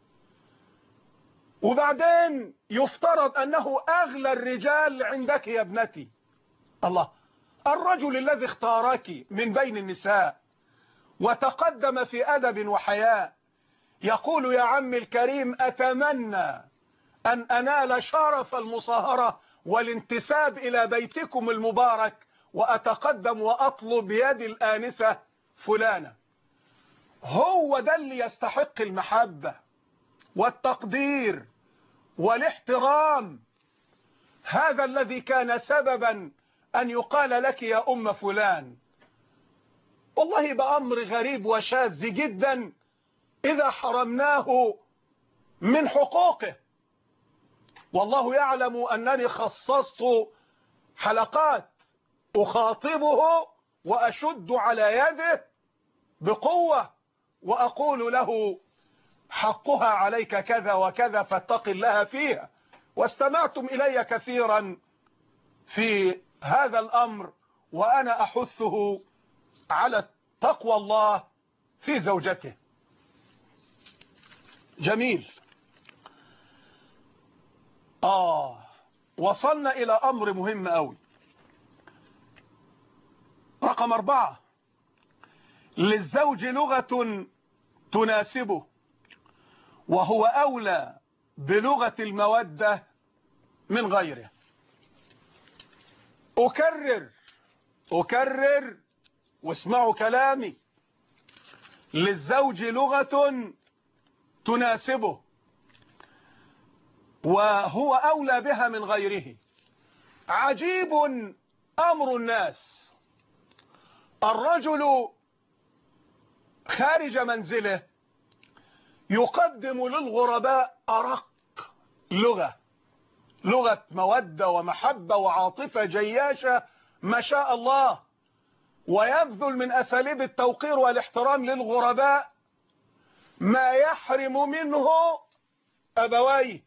وبعدين يفترض أنه أغلى الرجال عندك يا ابنتي. الله، الرجل الذي اختارك من بين النساء وتقدم في أدب وحياء يقول يا عمي الكريم أتمنى أن أنال شرف المصاهرة والانتساب إلى بيتكم المبارك وأتقدم وأطلب يد الآنسة فلانة. هو ده اللي يستحق المحبة والتقدير والاحترام. هذا الذي كان سببا أن يقال لك يا أم فلان. والله بأمر غريب وشاذ جدا إذا حرمناه من حقوقه. والله يعلم أنني خصصت حلقات أخاطبه وأشد على يده بقوة وأقول له حقها عليك كذا وكذا فاتق الله فيها. واستمعتم إلي كثيرا في هذا الأمر وأنا أحثه على تقوى الله في زوجته. جميل. وصلنا إلى أمر مهم أوي. رقم 4: للزوج لغة تناسبه وهو أولى بلغة المودة من غيره. أكرر واسمعوا كلامي. للزوج لغة تناسبه وهو أولى بها من غيره. عجيب أمر الناس، الرجل خارج منزله يقدم للغرباء أرق لغة مودة ومحبة وعاطفة جياشة ما شاء الله، ويبذل من أساليب التوقير والاحترام للغرباء ما يحرم منه أبويه،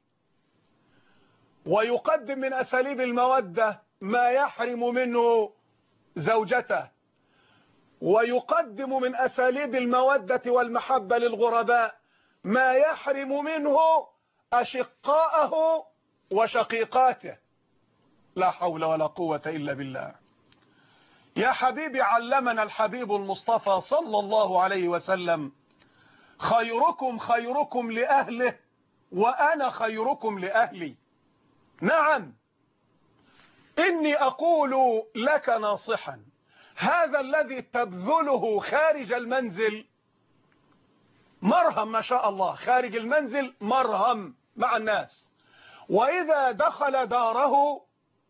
ويقدم من أساليب المودة ما يحرم منه زوجته، ويقدم من أساليب المودة والمحبة للغرباء ما يحرم منه أشقاءه وشقيقاته. لا حول ولا قوة إلا بالله. يا حبيبي، علمنا الحبيب المصطفى صلى الله عليه وسلم: خيركم خيركم لأهله وأنا خيركم لأهلي. نعم، إني أقول لك ناصحا، هذا الذي تبذله خارج المنزل مرهم ما شاء الله، خارج المنزل مرهم مع الناس، وإذا دخل داره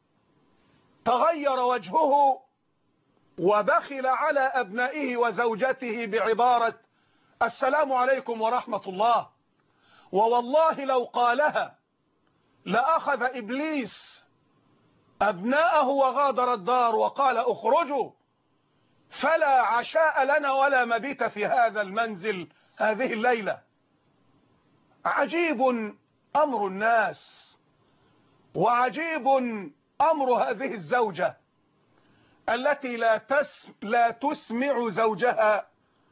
تغير وجهه وبخل على أبنائه وزوجته بعبارة السلام عليكم ورحمة الله، ووالله لو قالها لأخذ إبليس أبناءه وغادر الدار وقال اخرجوا فلا عشاء لنا ولا مبيت في هذا المنزل هذه الليلة. عجيب أمر الناس، وعجيب أمر هذه الزوجة التي لا تسمع زوجها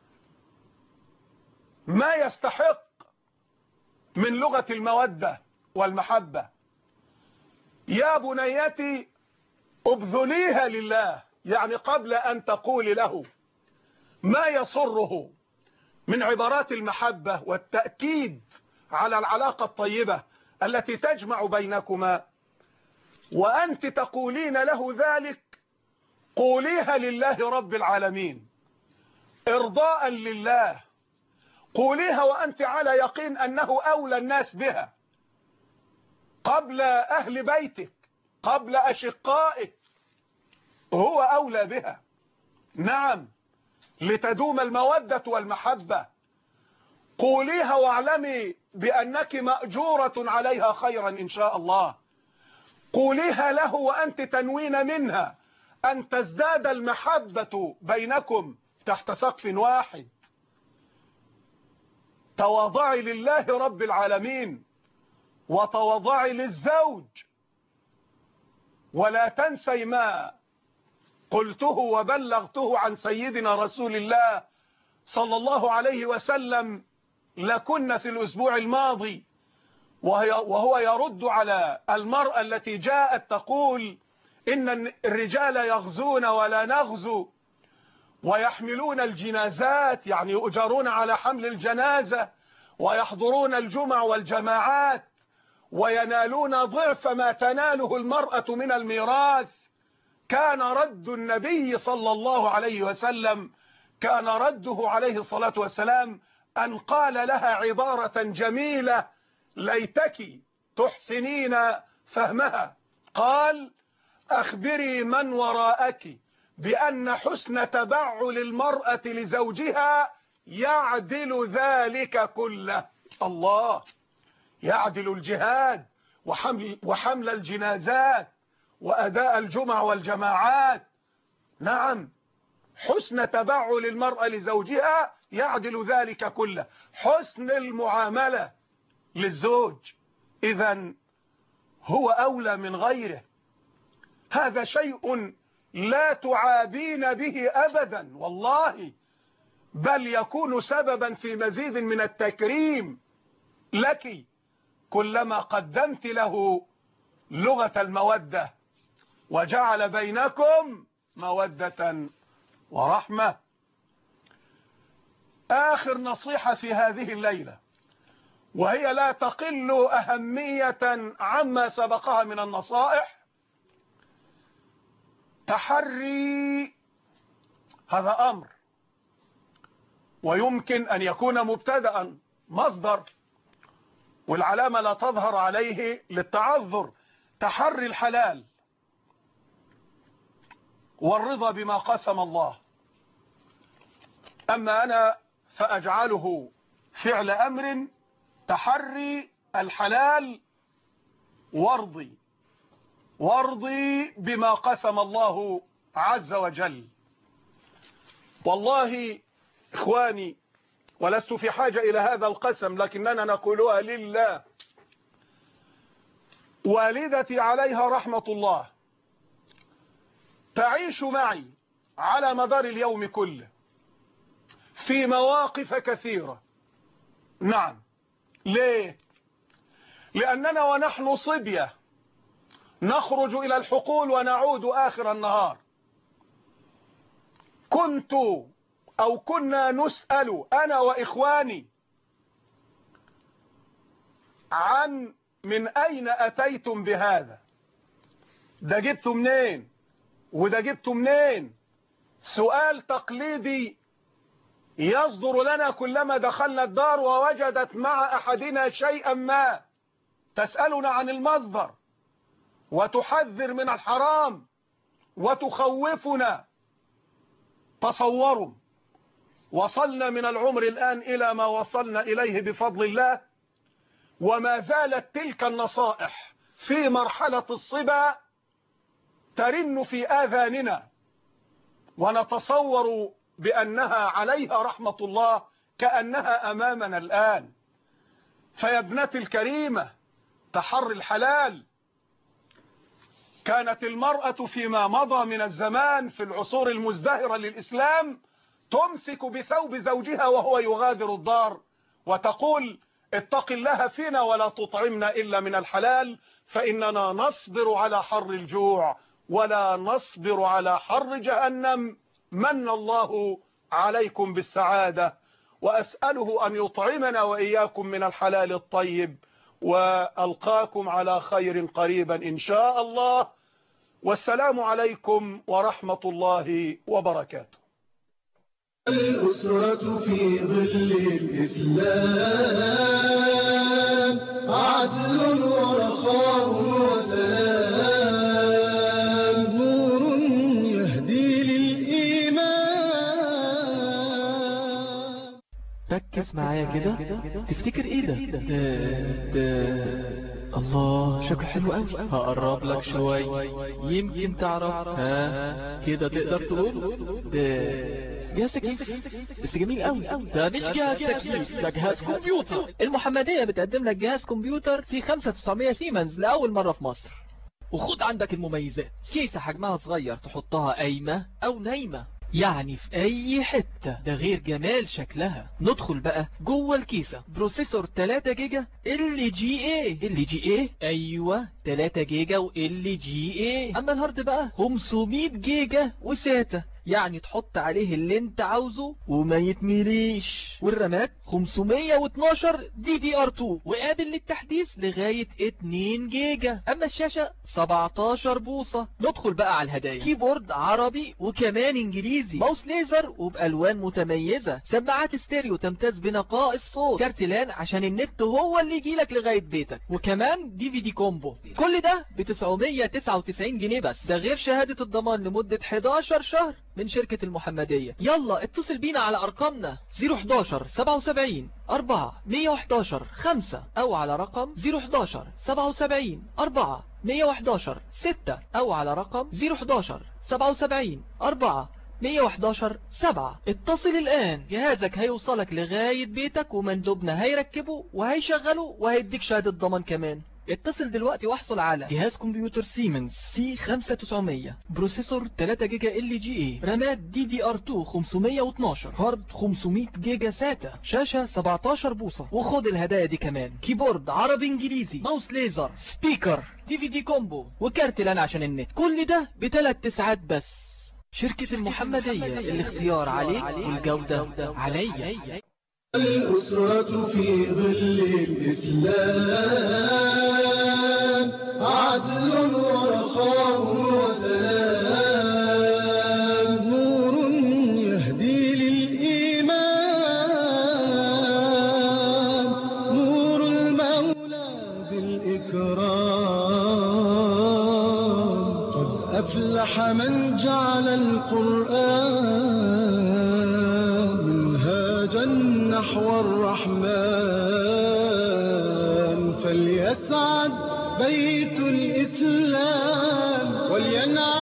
ما يستحق من لغة المودة والمحبة. يا بنيتي ابذليها لله، يعني قبل أن تقولي له ما يسره من عبارات المحبة والتأكيد على العلاقة الطيبة التي تجمع بينكما، وأنت تقولين له ذلك قوليها لله رب العالمين إرضاء لله. قوليها وأنت على يقين أنه أولى الناس بها قبل أهل بيتك، قبل أشقائك، هو أولى بها. نعم، لتدوم المودة والمحبة. قوليها واعلمي بأنك مأجورة عليها خيرا إن شاء الله. قوليها له وأنت تنوين منها أن تزداد المحبة بينكم تحت سقف واحد. تواضعي لله رب العالمين وتواضعي للزوج، ولا تنسي ما قلته وبلغته عن سيدنا رسول الله صلى الله عليه وسلم لكن في الأسبوع الماضي، وهو يرد على المرأة التي جاءت تقول إن الرجال يغزون ولا نغزو ويحملون الجنازات، يعني يؤجرون على حمل الجنازة ويحضرون الجمع والجماعات وينالون ضعف ما تناله المرأة من الميراث. كان رد النبي صلى الله عليه وسلم، كان رده عليه الصلاة والسلام أن قال لها عبارة جميلة ليتك تحسنين فهمها. قال أخبري من وراءك بأن حسن تبعل المرأة لزوجها يعدل ذلك كله. الله، يعدل الجهاد وحمل الجنازات وأداء الجمع والجماعات. نعم، حسن تبعل المرأة لزوجها يعدل ذلك كله. حسن المعاملة للزوج إذن هو أولى من غيره. هذا شيء لا تعابين به أبدا والله، بل يكون سببا في مزيد من التكريم لك كلما قدمت له لغة المودة وجعل بينكم مودة ورحمة. آخر نصيحة في هذه الليلة، وهي لا تقل أهمية عما سبقها من النصائح. تحري، هذا أمر ويمكن أن يكون مبتدأ مصدر والعلامة لا تظهر عليه للتعذر. تحري الحلال والرضا بما قسم الله. أما أنا فأجعله فعل أمر، تحري الحلال وارضي بما قسم الله عز وجل. والله إخواني، ولست في حاجة إلى هذا القسم لكننا نقولها لله. والدتي عليها رحمة الله تعيش معي على مدار اليوم كله في مواقف كثيرة. نعم، ليه؟ لأننا ونحن صبية نخرج إلى الحقول ونعود آخر النهار. كنا نسأل أنا وإخواني عن من أين أتيتم بهذا، ده جبتوا منين وده جبتوا منين. سؤال تقليدي يصدر لنا كلما دخلنا الدار ووجدت مع أحدنا شيئا ما تسألنا عن المصدر وتحذر من الحرام وتخوفنا. تصوروا وصلنا من العمر الآن إلى ما وصلنا إليه بفضل الله، وما زالت تلك النصائح في مرحلة الصبا ترن في آذاننا، ونتصور بأنها عليها رحمة الله كأنها أمامنا الآن. فيا ابنتي الكريمة، تحري الحلال. كانت المرأة فيما مضى من الزمان في العصور المزدهرة للإسلام تمسك بثوب زوجها وهو يغادر الدار وتقول: اتق الله فينا ولا تطعمنا إلا من الحلال، فإننا نصبر على حر الجوع ولا نصبر على حر جهنم. من الله عليكم بالسعادة، وأسأله أن يطعمنا وإياكم من الحلال الطيب، وألقاكم على خير قريبا إن شاء الله. والسلام عليكم ورحمة الله وبركاته. الأسرة في ظل الإسلام عدل ورخاء وسلام، نور يهدي للإيمان. ركز معايا كده، تفتكر ايه ده؟ الله، شكله حلو قوي. هقرب لك شوية يمكن تعرف. كده تقدر تقول ده جهاز تكييف، بس جميل قوي. ده مش جهاز تكييف، ده جهاز كمبيوتر. المحمدية بتقدم لك جهاز كمبيوتر C5900 سيمنز لأول مرة في مصر. وخد عندك المميزات: كيسة حجمها صغير تحطها قايمة أو نايمة، يعني في أي حتة. ده غير جمال شكلها. ندخل بقى جوه الكيسة. بروسيسور 3 جيجا LGA. أيوة 3 جيجا LGA. أما الهارد بقى 500 جيجا وساتا، يعني تحط عليه اللي انت عاوزه وما يتمليش. والرامات 512 DDR2 وقابل للتحديث لغاية 2 جيجا. اما الشاشة 17 بوصة. ندخل بقى على الهدايا: كيبورد عربي وكمان انجليزي، ماوس ليزر وبألوان متميزة، سماعات ستيريو تمتاز بنقاء الصوت، كارت لان عشان النت هو اللي يجيلك لغاية بيتك، وكمان DVD كومبو. كل ده ب 999 جنيه بس. ده غير شهادة الضمان لمدة 11 شهر من شركة المحمدية. يلا اتصل بينا على ارقامنا 011 77 4 111 5 او على رقم 011 77 4 111 6 او على رقم 011 77 4 111 7. اتصل الآن، جهازك هيوصلك لغاية بيتك ومندوبنا هيركبه وهيشغله وهيديك شهادة ضمان كمان. اتصل دلوقتي واحصل على جهاز كمبيوتر سيمنز C5900، بروسيسور 3 جيجا LGA، رامات DDR2 512، هارد 500 جيجا ساتا، شاشة 17 بوصة. وخد الهدايا دي كمان: كيبورد عربي انجليزي، ماوس ليزر، سبيكر، DVD كومبو، وكارت لان عشان النت. كل ده ب3 تسعات بس. شركة المحمدية، الاختيار عليك والجودة عليا. الأسرة في ظل الإسلام عدل ورخاء وسلام، نور يهدي للإيمان، نور المولى بالإكرام. قد أفلح من جعل القرآن منهاجا نحو الرحمن، فليسعد بيت الإسلام ولينعم